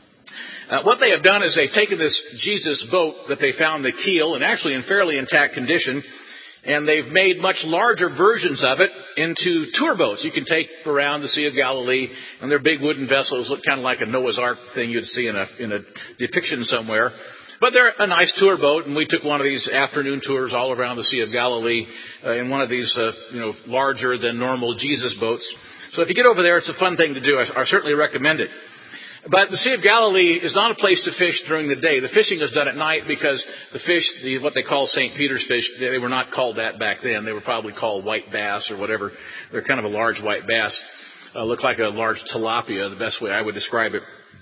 What they have done is they've taken this Jesus boat that they found the keel, and actually in fairly intact condition, and they've made much larger versions of it into tour boats you can take around the Sea of Galilee, and they're big wooden vessels, look kind of like a Noah's Ark thing you'd see in a depiction somewhere. But they're a nice tour boat, and we took one of these afternoon tours all around the Sea of Galilee in one of these, larger than normal Jesus boats. So if you get over there, it's a fun thing to do. I certainly recommend it. But the Sea of Galilee is not a place to fish during the day. The fishing is done at night because the fish, what they call St. Peter's fish, they were not called that back then. They were probably called white bass or whatever. They're kind of a large white bass. Look like a large tilapia, the best way I would describe it.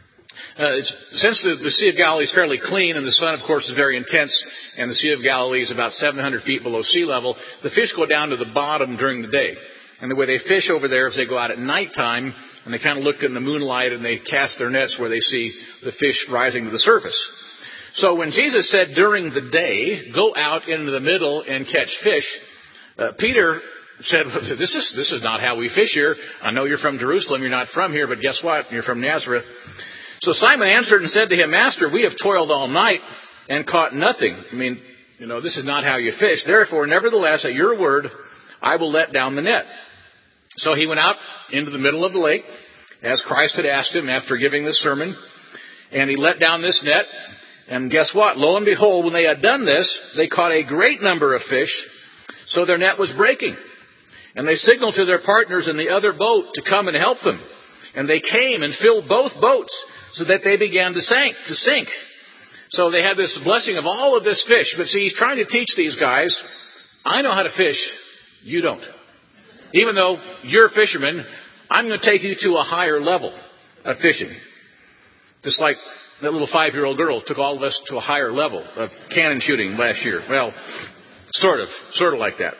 Since the Sea of Galilee is fairly clean and the sun, of course, is very intense, and the Sea of Galilee is about 700 feet below sea level, the fish go down to the bottom during the day. And the way they fish over there is they go out at nighttime and they kind of look in the moonlight and they cast their nets where they see the fish rising to the surface. So when Jesus said during the day, go out into the middle and catch fish, Peter said, this is not how we fish here. I know you're from Jerusalem, you're not from here, but guess what? You're from Nazareth. So Simon answered and said to him, Master, we have toiled all night and caught nothing. This is not how you fish. Therefore, nevertheless, at your word, I will let down the net. So he went out into the middle of the lake, as Christ had asked him after giving this sermon, and he let down this net. And guess what? Lo and behold, when they had done this, they caught a great number of fish, so their net was breaking. And they signaled to their partners in the other boat to come and help them. And they came and filled both boats so that they began to sink. So they had this blessing of all of this fish. But see, he's trying to teach these guys, I know how to fish, you don't. Even though you're fishermen, I'm going to take you to a higher level of fishing. Just like that little 5-year-old girl took all of us to a higher level of cannon shooting last year. Well, sort of like that.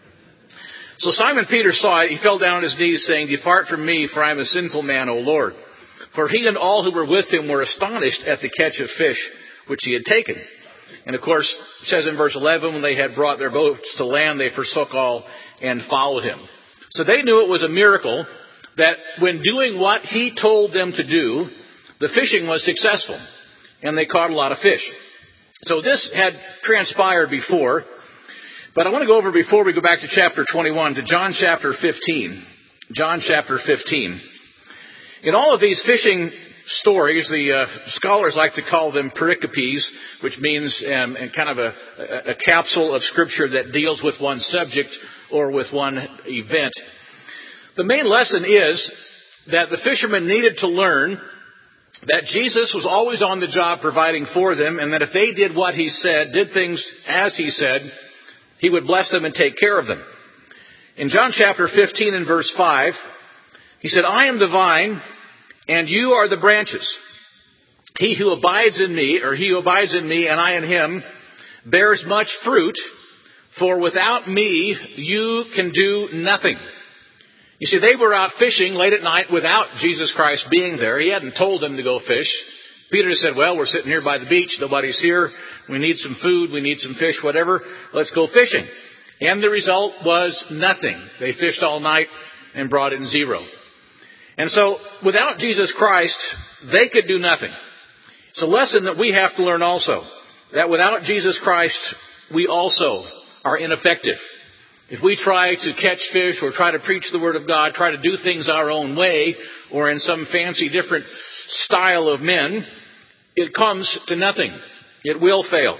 So Simon Peter saw it. He fell down on his knees, saying, Depart from me, for I am a sinful man, O Lord. For he and all who were with him were astonished at the catch of fish which he had taken. And of course, it says in verse 11, when they had brought their boats to land, they forsook all and followed him. So they knew it was a miracle that when doing what he told them to do, the fishing was successful. And they caught a lot of fish. So this had transpired before. But I want to go over, before we go back to chapter 21, to John chapter 15. John chapter 15. In all of these fishing stories, the scholars like to call them pericopes, which means kind of a capsule of Scripture that deals with one subject or with one event. The main lesson is that the fishermen needed to learn that Jesus was always on the job providing for them, and that if they did what he said, did things as he said, he would bless them and take care of them. In John chapter 15 and verse 5, he said, I am the vine, and you are the branches. He who abides in me and I in him bears much fruit, for without me you can do nothing. You see, they were out fishing late at night without Jesus Christ being there. He hadn't told them to go fish. Peter said, well, we're sitting here by the beach. Nobody's here. We need some food. We need some fish, whatever. Let's go fishing. And the result was nothing. They fished all night and brought in zero. And so without Jesus Christ, they could do nothing. It's a lesson that we have to learn also, that without Jesus Christ, we also are ineffective. If we try to catch fish or try to preach the Word of God, try to do things our own way or in some fancy different style of men, it comes to nothing. It will fail.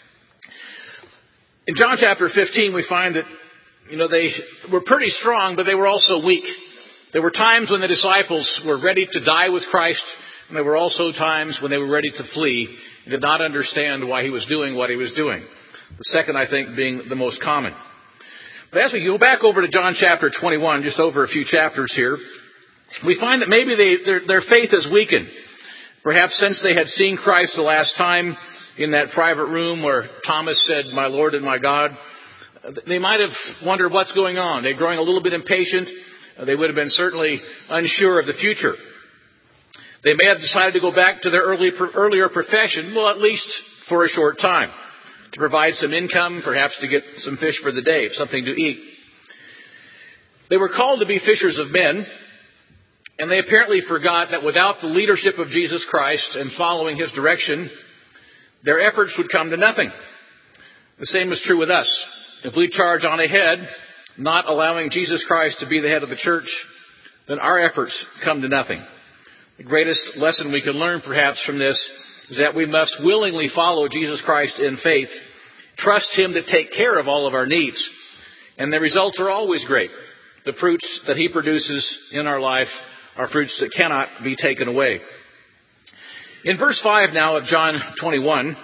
In John chapter 15, we find that, they were pretty strong, but they were also weak. There were times when the disciples were ready to die with Christ, and there were also times when they were ready to flee and did not understand why he was doing what he was doing. The second, I think, being the most common. But as we go back over to John chapter 21, just over a few chapters here, we find that maybe their faith is weakened. Perhaps since they had seen Christ the last time in that private room where Thomas said, my Lord and my God, they might have wondered what's going on. They're growing a little bit impatient. They would have been certainly unsure of the future. They may have decided to go back to their earlier profession, well, at least for a short time, to provide some income, perhaps to get some fish for the day, something to eat. They were called to be fishers of men, and they apparently forgot that without the leadership of Jesus Christ and following his direction, their efforts would come to nothing. The same is true with us. If we charge on ahead, not allowing Jesus Christ to be the head of the church, then our efforts come to nothing. The greatest lesson we can learn perhaps from this is that we must willingly follow Jesus Christ in faith, trust him to take care of all of our needs, and the results are always great. The fruits that he produces in our life are fruits that cannot be taken away. In verse 5 now of John 21,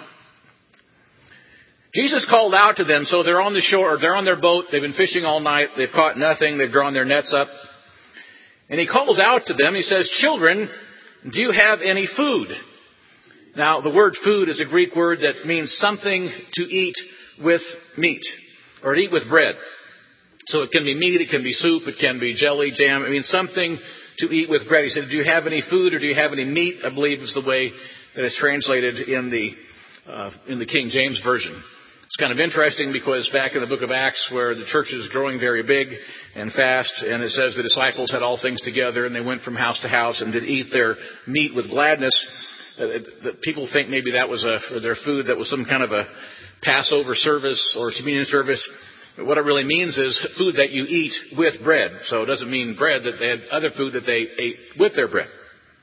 Jesus called out to them. So they're on the shore, they're on their boat, they've been fishing all night, they've caught nothing, they've drawn their nets up. And he calls out to them, he says, children, do you have any food? Now, the word food is a Greek word that means something to eat with meat, or to eat with bread. So it can be meat, it can be soup, it can be jelly, jam. I mean, something to eat with bread. He said, do you have any food or do you have any meat? I believe is the way that it's translated in the King James Version. It's kind of interesting because back in the book of Acts, where the church is growing very big and fast, and it says the disciples had all things together and they went from house to house and did eat their meat with gladness. People think maybe that was their food, that was some kind of a Passover service or communion service. But what it really means is food that you eat with bread. So it doesn't mean bread, that they had other food that they ate with their bread.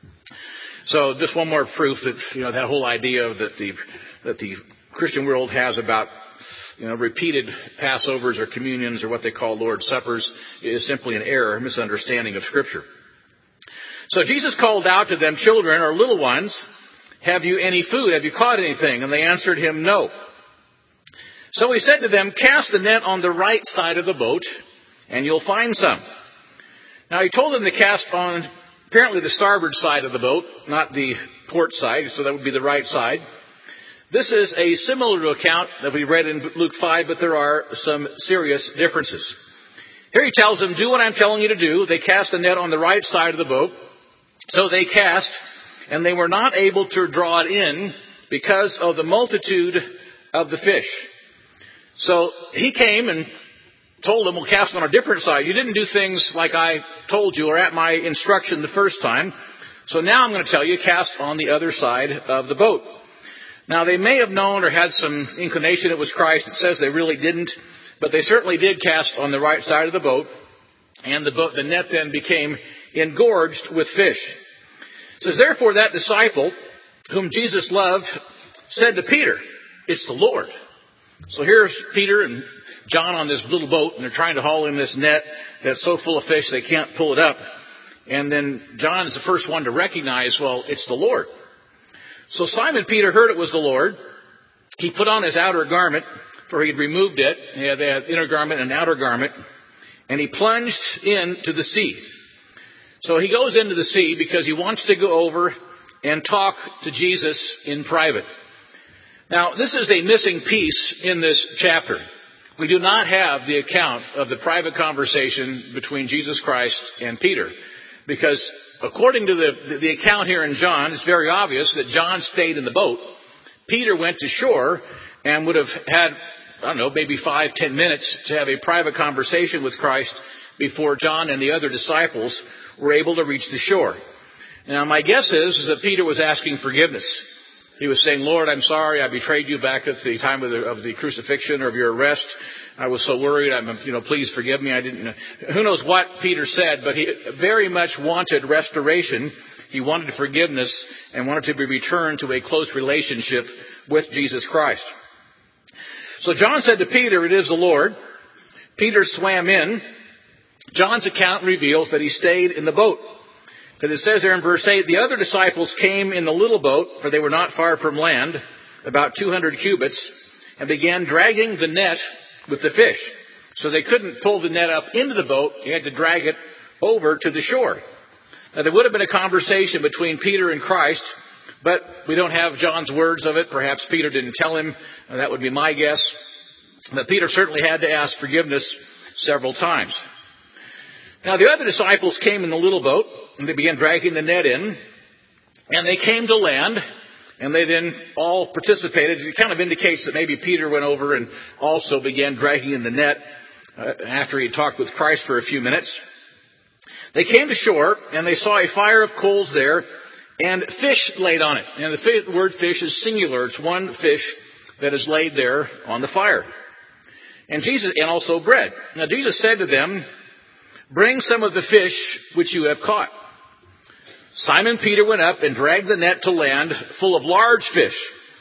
So just one more proof that, that whole idea that the Christian world has about, repeated Passovers or communions or what they call Lord's Suppers is simply an error, a misunderstanding of Scripture. So Jesus called out to them, "Children or little ones, have you any food? Have you caught anything?" And they answered him, "No." So he said to them, "Cast the net on the right side of the boat, and you'll find some." Now he told them to cast on apparently the starboard side of the boat, not the port side, so that would be the right side. This is a similar account that we read in Luke 5, but there are some serious differences. Here he tells them, "Do what I'm telling you to do." They cast the net on the right side of the boat. So they cast, and they were not able to draw it in because of the multitude of the fish. So he came and told them, "We'll cast on a different side. You didn't do things like I told you or at my instruction the first time. So now I'm going to tell you, cast on the other side of the boat." Now they may have known or had some inclination it was Christ. It says they really didn't, but they certainly did cast on the right side of the boat, and the net then became engorged with fish. It says, "Therefore that disciple whom Jesus loved said to Peter, 'It's the Lord.'" So here's Peter and John on this little boat, and they're trying to haul in this net that's so full of fish they can't pull it up. And then John is the first one to recognize, well, it's the Lord. So Simon Peter heard it was the Lord. He put on his outer garment, for he had removed it. He had an inner garment and an outer garment. And he plunged into the sea. So he goes into the sea because he wants to go over and talk to Jesus in private. Now, this is a missing piece in this chapter. We do not have the account of the private conversation between Jesus Christ and Peter. Because according to the account here in John, it's very obvious that John stayed in the boat. Peter went to shore and would have had, maybe 5-10 minutes to have a private conversation with Christ before John and the other disciples were able to reach the shore. Now, my guess is that Peter was asking forgiveness. He was saying, "Lord, I'm sorry. I betrayed you back at the time of the crucifixion or of your arrest. I was so worried. Please forgive me. I didn't." Who knows what Peter said, but he very much wanted restoration. He wanted forgiveness and wanted to be returned to a close relationship with Jesus Christ. So John said to Peter, "It is the Lord." Peter swam in. John's account reveals that he stayed in the boat. Because it says there in verse 8, "The other disciples came in the little boat, for they were not far from land, about 200 cubits, and began dragging the net with the fish." So they couldn't pull the net up into the boat. They had to drag it over to the shore. Now, there would have been a conversation between Peter and Christ, but we don't have John's words of it. Perhaps Peter didn't tell him. That would be my guess. But Peter certainly had to ask forgiveness several times. Now, the other disciples came in the little boat, and they began dragging the net in, and they came to land, and they then all participated. It kind of indicates that maybe Peter went over and also began dragging in the net after he had talked with Christ for a few minutes. They came to shore, and they saw a fire of coals there, and fish laid on it. And the word fish is singular. It's one fish that is laid there on the fire. And also bread. Now Jesus said to them, "Bring some of the fish which you have caught." Simon Peter went up and dragged the net to land full of large fish,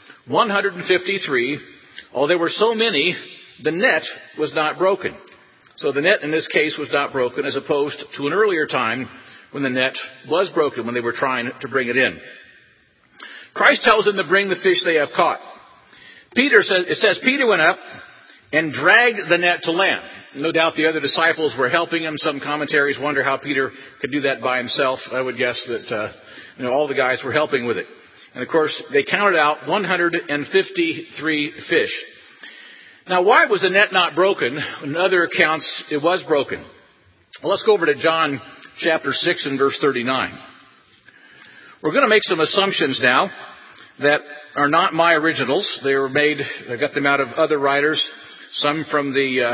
153. Although there were so many, the net was not broken. So the net in this case was not broken, as opposed to an earlier time when the net was broken, when they were trying to bring it in. Christ tells them to bring the fish they have caught. It says Peter went up and dragged the net to land. No doubt the other disciples were helping him. Some commentaries wonder how Peter could do that by himself. I would guess that all the guys were helping with it. And of course, they counted out 153 fish. Now, why was the net not broken? In other accounts, it was broken. Well, let's go over to John chapter 6 and verse 39. We're going to make some assumptions now. that are not my originals. They were made, I got them out of other writers, some from the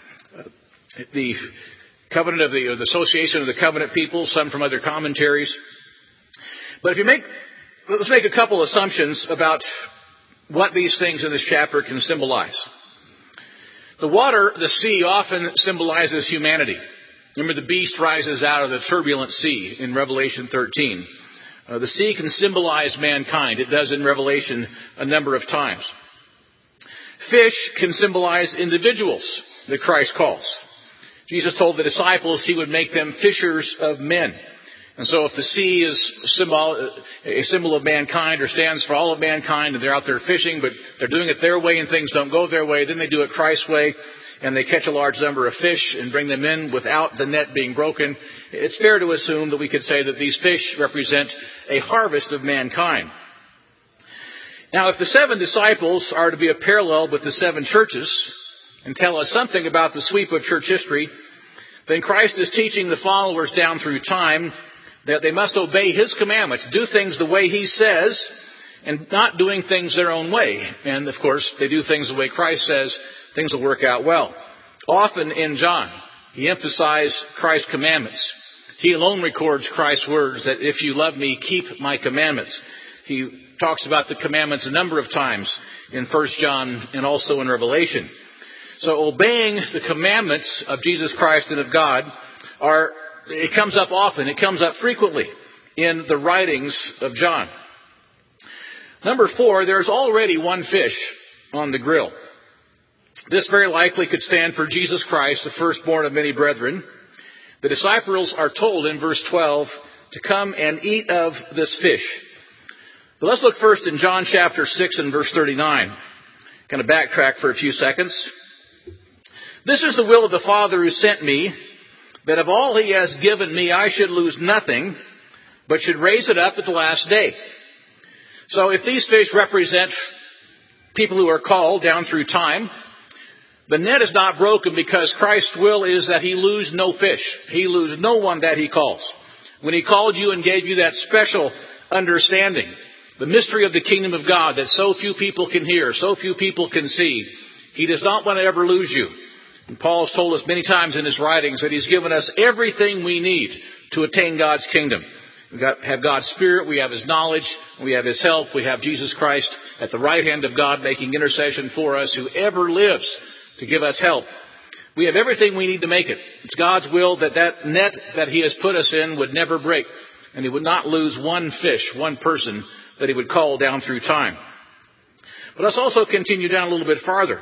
covenant of the Association of the Covenant People, some from other commentaries. But let's make a couple assumptions about what these things in this chapter can symbolize. The water, the sea, often symbolizes humanity. Remember, the beast rises out of the turbulent sea in Revelation 13. The sea can symbolize mankind. It does in Revelation a number of times. Fish can symbolize individuals that Christ calls. Jesus told the disciples he would make them fishers of men. And so if the sea is a symbol of mankind or stands for all of mankind and they're out there fishing, but they're doing it their way and things don't go their way, then they do it Christ's way and they catch a large number of fish and bring them in without the net being broken. It's fair to assume that we could say that these fish represent a harvest of mankind. Now, if the 7 disciples are to be a parallel with the 7 churches and tell us something about the sweep of church history, then Christ is teaching the followers down through time that they must obey His commandments, do things the way He says, and not doing things their own way. And, of course, they do things the way Christ says, things will work out well. Often in John, he emphasized Christ's commandments. He alone records Christ's words that if you love me, keep my commandments. He talks about the commandments a number of times in 1 John and also in Revelation. So obeying the commandments of Jesus Christ and of God it comes up often, it comes up frequently in the writings of John. Number 4, there's already one fish on the grill. This very likely could stand for Jesus Christ, the firstborn of many brethren. The disciples are told in verse 12 to come and eat of this fish. But let's look first in John chapter 6 and verse 39. Kind of backtrack for a few seconds. This is the will of the Father who sent me, that of all He has given me I should lose nothing, but should raise it up at the last day. So if these fish represent people who are called down through time, the net is not broken because Christ's will is that He lose no fish. He lose no one that He calls. When He called you and gave you that special understanding, the mystery of the kingdom of God that so few people can hear, so few people can see, He does not want to ever lose you. And Paul has told us many times in his writings that He's given us everything we need to attain God's kingdom. We have God's Spirit, we have His knowledge, we have His help, we have Jesus Christ at the right hand of God making intercession for us, who ever lives to give us help. We have everything we need to make it. It's God's will that net that He has put us in would never break, and He would not lose one fish, one person that He would call down through time. But let's also continue down a little bit farther.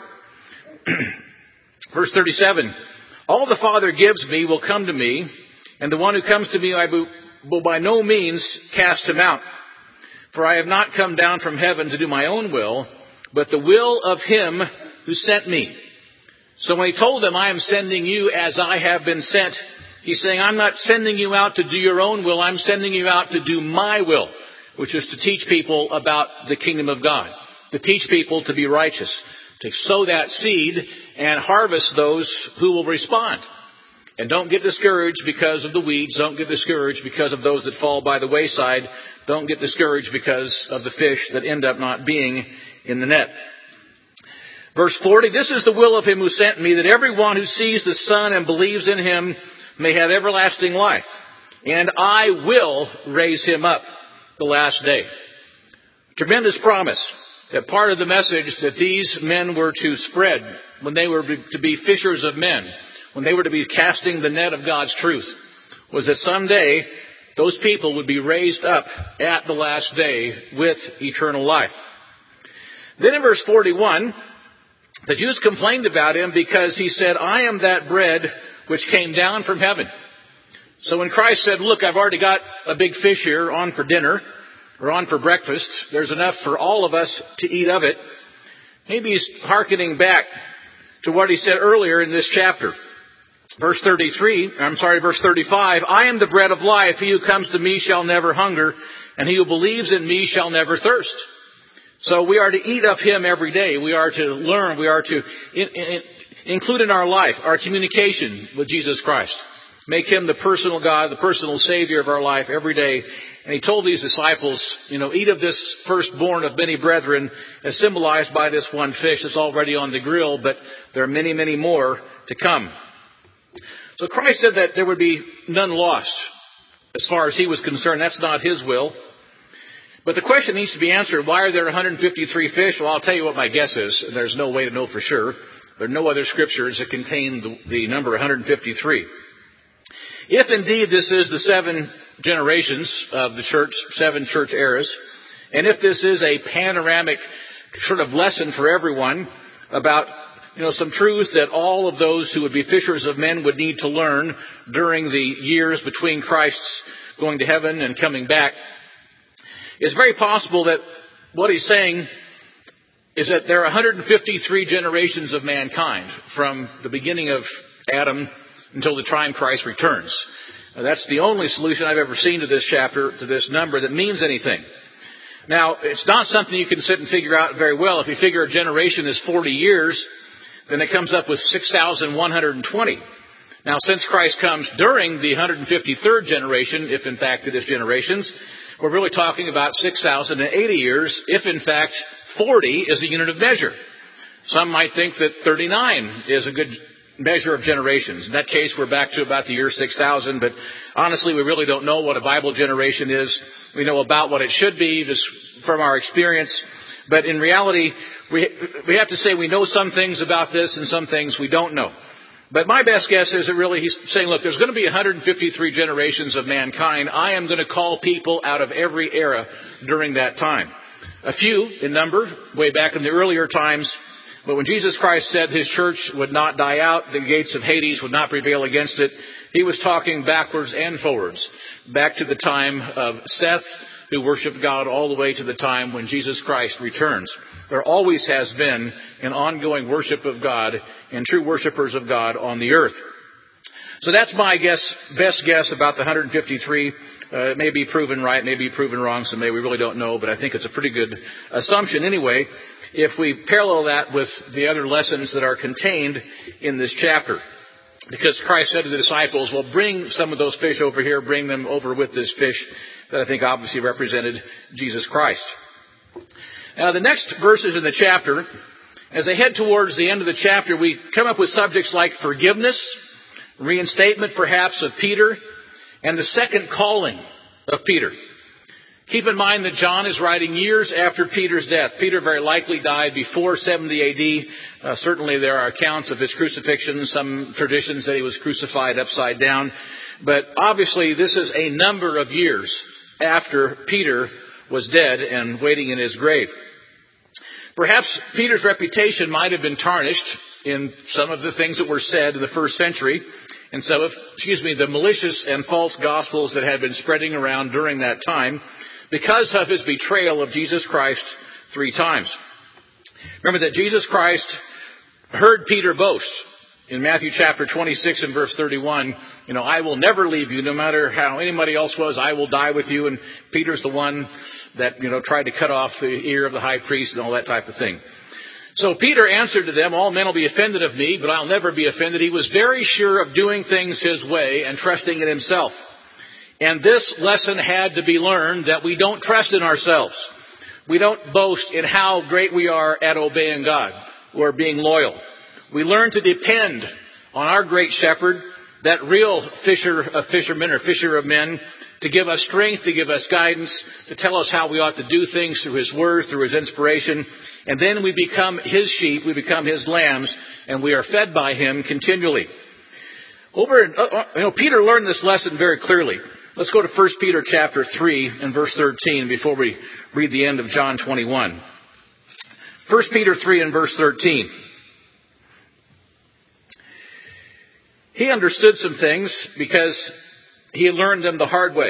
Verse 37, all the Father gives me will come to me, and the one who comes to me I will by no means cast him out. For I have not come down from heaven to do my own will, but the will of Him who sent me. So when He told them, I am sending you as I have been sent, He's saying, I'm not sending you out to do your own will, I'm sending you out to do my will, which is to teach people about the kingdom of God, to teach people to be righteous, to sow that seed and harvest those who will respond. And don't get discouraged because of the weeds. Don't get discouraged because of those that fall by the wayside. Don't get discouraged because of the fish that end up not being in the net. Verse 40, this is the will of Him who sent me, that everyone who sees the Son and believes in Him may have everlasting life. And I will raise him up the last day. Tremendous promise. That part of the message that these men were to spread when they were to be fishers of men, when they were to be casting the net of God's truth, was that someday those people would be raised up at the last day with eternal life. Then in verse 41, the Jews complained about Him because He said, I am that bread which came down from heaven. So when Christ said, look, I've already got a big fish here on for dinner, or on for breakfast, there's enough for all of us to eat of it. Maybe He's hearkening back to what He said earlier in this chapter. Verse 35, I am the bread of life. He who comes to me shall never hunger, and he who believes in me shall never thirst. So we are to eat of Him every day. We are to learn. We are to include in our life our communication with Jesus Christ. Make Him the personal God, the personal Savior of our life every day. And he told these disciples, eat of this firstborn of many brethren, as symbolized by this one fish that's already on the grill, but there are many, many more to come. So Christ said that there would be none lost. As far as he was concerned, that's not his will. But the question needs to be answered, why are there 153 fish? Well, I'll tell you what my guess is. There's no way to know for sure. There are no other scriptures that contain the number 153. If indeed this is the 7 generations of the church, 7 church eras, and if this is a panoramic sort of lesson for everyone about some truths that all of those who would be fishers of men would need to learn during the years between Christ's going to heaven and coming back, it's very possible that what he's saying is that there are 153 generations of mankind from the beginning of Adam until the time Christ returns. Now, that's the only solution I've ever seen to this chapter, to this number, that means anything. Now, it's not something you can sit and figure out very well. If you figure a generation is 40 years, then it comes up with 6,120. Now, since Christ comes during the 153rd generation, if in fact it is generations, we're really talking about 6,080 years, if in fact 40 is a unit of measure. Some might think that 39 is a good measure of generations. In that case, we're back to about the year 6,000, but honestly, we really don't know what a Bible generation is. We know about what it should be, just from our experience. But in reality, we have to say we know some things about this and some things we don't know. But my best guess is that really he's saying, look, there's going to be 153 generations of mankind. I am going to call people out of every era during that time. A few in number, way back in the earlier times. But when Jesus Christ said his church would not die out, the gates of Hades would not prevail against it, he was talking backwards and forwards. Back to the time of Seth, who worshiped God, all the way to the time when Jesus Christ returns. There always has been an ongoing worship of God and true worshipers of God on the earth. So that's my best guess about the 153. It may be proven right, may be proven wrong, someday we really don't know, but I think it's a pretty good assumption anyway, if we parallel that with the other lessons that are contained in this chapter. Because Christ said to the disciples, well, bring some of those fish over here, bring them over with this fish that I think obviously represented Jesus Christ. Now, the next verses in the chapter, as they head towards the end of the chapter, we come up with subjects like forgiveness, reinstatement perhaps of Peter, and the second calling of Peter. Keep in mind that John is writing years after Peter's death. Peter very likely died before 70 AD. Certainly there are accounts of his crucifixion, some traditions that he was crucified upside down. But obviously this is a number of years after Peter was dead and waiting in his grave. Perhaps Peter's reputation might have been tarnished in some of the things that were said in the first century, and some of, the malicious and false gospels that had been spreading around during that time because of his betrayal of Jesus Christ 3 times. Remember that Jesus Christ heard Peter boast. In Matthew chapter 26 and verse 31, I will never leave you, no matter how anybody else was, I will die with you. And Peter's the one that, tried to cut off the ear of the high priest and all that type of thing. So Peter answered to them, all men will be offended of me, but I'll never be offended. He was very sure of doing things his way and trusting in himself. And this lesson had to be learned, that we don't trust in ourselves. We don't boast in how great we are at obeying God or being loyal. We learn to depend on our great shepherd, that real fisher of men, to give us strength, to give us guidance, to tell us how we ought to do things through his words, through his inspiration. And then we become his sheep, we become his lambs, and we are fed by him continually. Peter learned this lesson very clearly. Let's go to 1 Peter chapter 3 and verse 13 before we read the end of John 21. 1 Peter 3 and verse 13. He understood some things because he had learned them the hard way.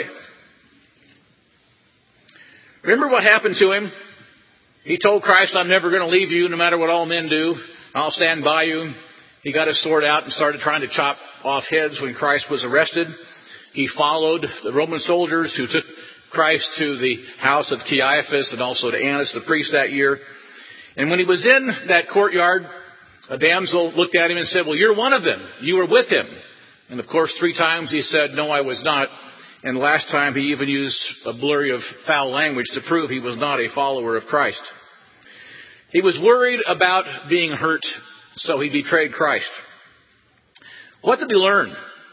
Remember what happened to him? He told Christ, I'm never going to leave you no matter what all men do. I'll stand by you. He got his sword out and started trying to chop off heads when Christ was arrested. He followed the Roman soldiers who took Christ to the house of Caiaphas and also to Annas the priest that year. And when he was in that courtyard, a damsel looked at him and said, well, you're one of them. You were with him. And of course, 3 times he said, no, I was not. And last time he even used a blurry of foul language to prove he was not a follower of Christ. He was worried about being hurt, so he betrayed Christ. What did he learn?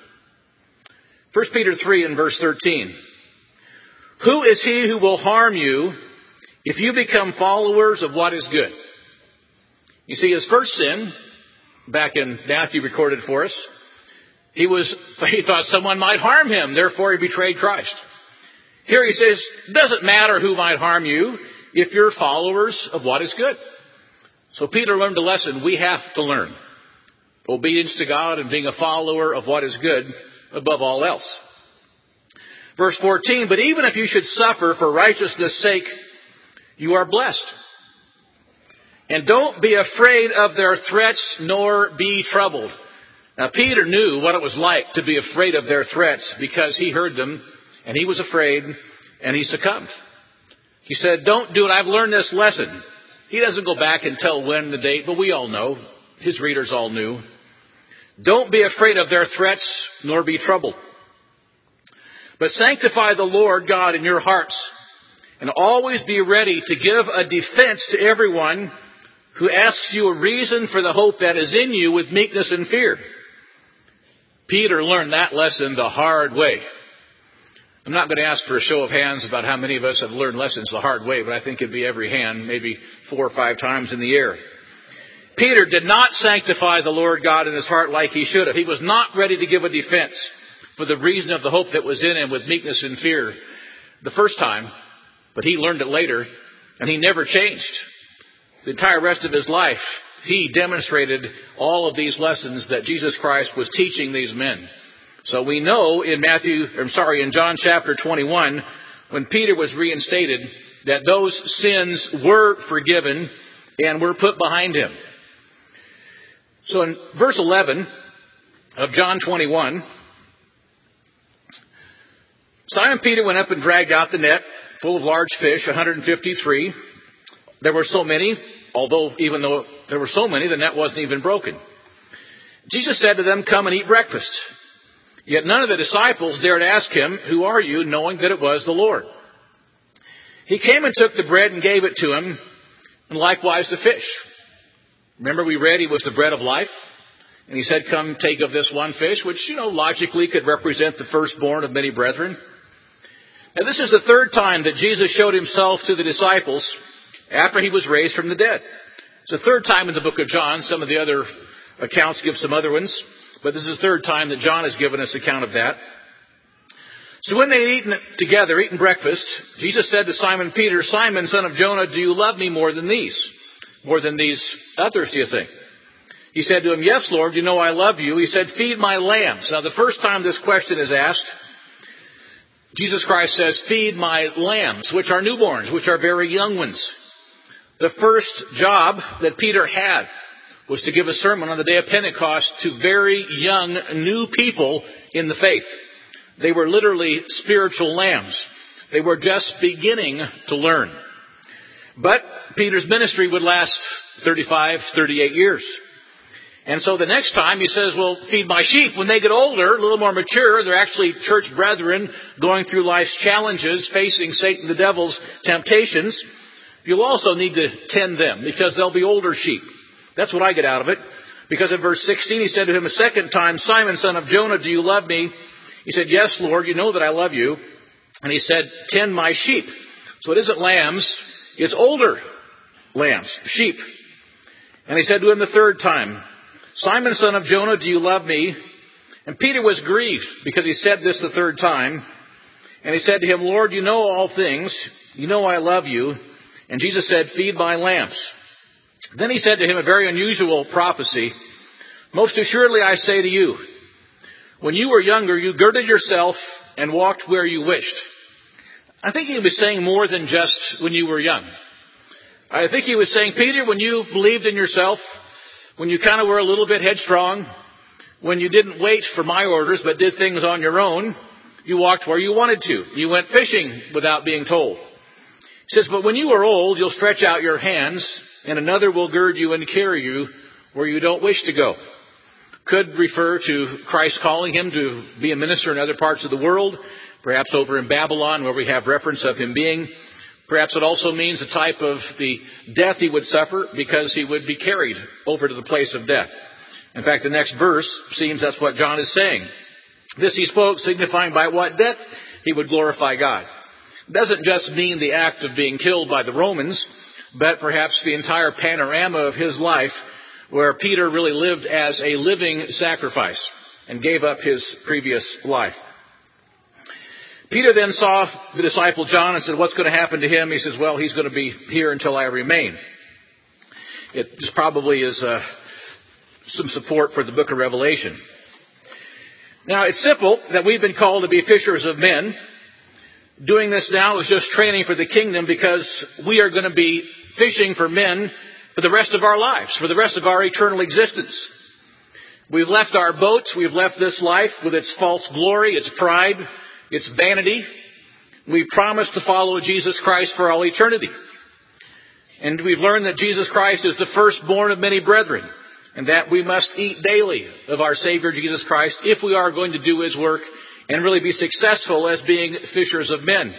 1 Peter 3 and verse 13. Who is he who will harm you if you become followers of what is good? You see, his first sin, back in Matthew recorded for us, he thought someone might harm him, therefore he betrayed Christ. Here he says, it doesn't matter who might harm you if you're followers of what is good. So Peter learned a lesson we have to learn. Obedience to God and being a follower of what is good above all else. Verse 14, but even if you should suffer for righteousness' sake, you are blessed. And don't be afraid of their threats, nor be troubled. Now, Peter knew what it was like to be afraid of their threats because he heard them, and he was afraid, and he succumbed. He said, don't do it. I've learned this lesson. He doesn't go back and tell when the date, but we all know. His readers all knew. Don't be afraid of their threats, nor be troubled. But sanctify the Lord God in your hearts, and always be ready to give a defense to everyone who asks you a reason for the hope that is in you with meekness and fear. Peter learned that lesson the hard way. I'm not going to ask for a show of hands about how many of us have learned lessons the hard way, but I think it'd be every hand, maybe 4 or 5 times in the air. Peter did not sanctify the Lord God in his heart like he should have. He was not ready to give a defense for the reason of the hope that was in him with meekness and fear the first time, but he learned it later, and he never changed. The entire rest of his life, he demonstrated all of these lessons that Jesus Christ was teaching these men. So we know in John chapter 21, when Peter was reinstated, that those sins were forgiven and were put behind him. So in verse 11 of John 21, Simon Peter went up and dragged out the net full of large fish, 153. There were so many, even though there were so many, the net wasn't even broken. Jesus said to them, come and eat breakfast. Yet none of the disciples dared ask him, who are you, knowing that it was the Lord. He came and took the bread and gave it to him, and likewise the fish. Remember we read he was the bread of life? And he said, come take of this one fish, which, logically could represent the firstborn of many brethren. Now this is the third time that Jesus showed himself to the disciples after he was raised from the dead. It's the third time in the book of John. Some of the other accounts give some other ones, but this is the third time that John has given us account of that. So when they had eaten breakfast, Jesus said to Simon Peter, Simon, son of Jonah, do you love me more than these? More than these others, do you think? He said to him, yes, Lord, you know I love you. He said, feed my lambs. Now the first time this question is asked, Jesus Christ says, feed my lambs, which are newborns, which are very young ones. The first job that Peter had was to give a sermon on the day of Pentecost to very young, new people in the faith. They were literally spiritual lambs. They were just beginning to learn. But Peter's ministry would last 35, 38 years. And so the next time he says, well, feed my sheep. When they get older, a little more mature, they're actually church brethren going through life's challenges, facing Satan the devil's temptations. You'll also need to tend them because they'll be older sheep. That's what I get out of it. Because in verse 16 he said to him a second time, Simon, son of Jonah, do you love me? He said, yes, Lord, you know that I love you. And he said, tend my sheep. So it isn't lambs, it's older lambs, sheep. And he said to him the third time, Simon, son of Jonah, do you love me? And Peter was grieved because he said this the third time. And he said to him, Lord, you know all things. You know I love you. And Jesus said, feed my lambs. Then he said to him a very unusual prophecy. Most assuredly I say to you, when you were younger, you girded yourself and walked where you wished. I think he was saying more than just when you were young. I think he was saying, Peter, when you believed in yourself, when you kind of were a little bit headstrong, when you didn't wait for my orders but did things on your own, you walked where you wanted to. You went fishing without being told. He says, but when you are old, you'll stretch out your hands, and another will gird you and carry you where you don't wish to go. Could refer to Christ calling him to be a minister in other parts of the world. Perhaps over in Babylon, where we have reference of him being. Perhaps it also means a type of the death he would suffer because he would be carried over to the place of death. In fact, the next verse seems that's what John is saying. This he spoke, signifying by what death he would glorify God. It doesn't just mean the act of being killed by the Romans, but perhaps the entire panorama of his life, where Peter really lived as a living sacrifice and gave up his previous life. Peter then saw the disciple John and said, what's going to happen to him? He says, well, he's going to be here until I remain. It just probably is some support for the book of Revelation. Now, it's simple that we've been called to be fishers of men. Doing this now is just training for the kingdom, because we are going to be fishing for men for the rest of our lives, for the rest of our eternal existence. We've left our boats, we've left this life with its false glory, its pride, its vanity. We promise to follow Jesus Christ for all eternity. And we've learned that Jesus Christ is the firstborn of many brethren, and that we must eat daily of our Savior Jesus Christ if we are going to do His work and really be successful as being fishers of men.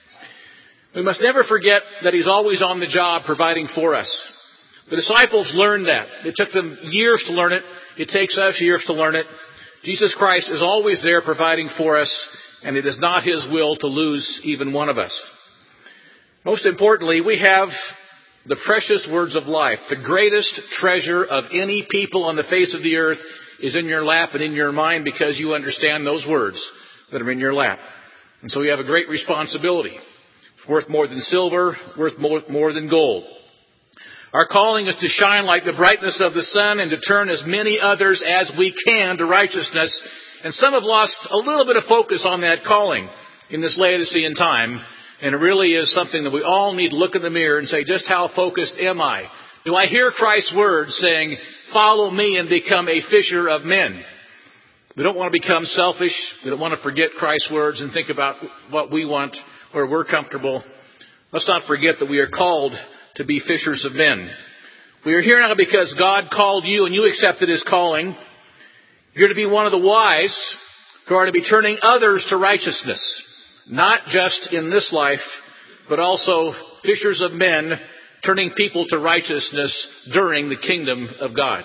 We must never forget that He's always on the job providing for us. The disciples learned that. It took them years to learn it. It takes us years to learn it. Jesus Christ is always there providing for us, and it is not His will to lose even one of us. Most importantly, we have the precious words of life. The greatest treasure of any people on the face of the earth is in your lap and in your mind, because you understand those words that are in your lap. And so we have a great responsibility. It's worth more than silver, worth more than gold. Our calling is to shine like the brightness of the sun and to turn as many others as we can to righteousness. And some have lost a little bit of focus on that calling in this Laodicean time. And it really is something that we all need to look in the mirror and say, just how focused am I? Do I hear Christ's words saying, follow me and become a fisher of men? We don't want to become selfish. We don't want to forget Christ's words and think about what we want, where we're comfortable. Let's not forget that we are called to be fishers of men. We are here now because God called you and you accepted His calling. You're to be one of the wise who are to be turning others to righteousness. Not just in this life, but also fishers of men, turning people to righteousness during the kingdom of God.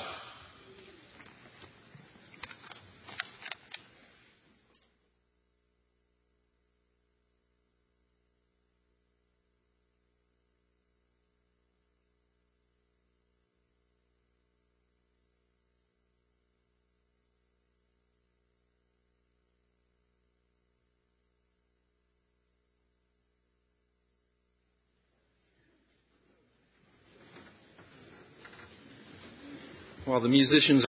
While the musicians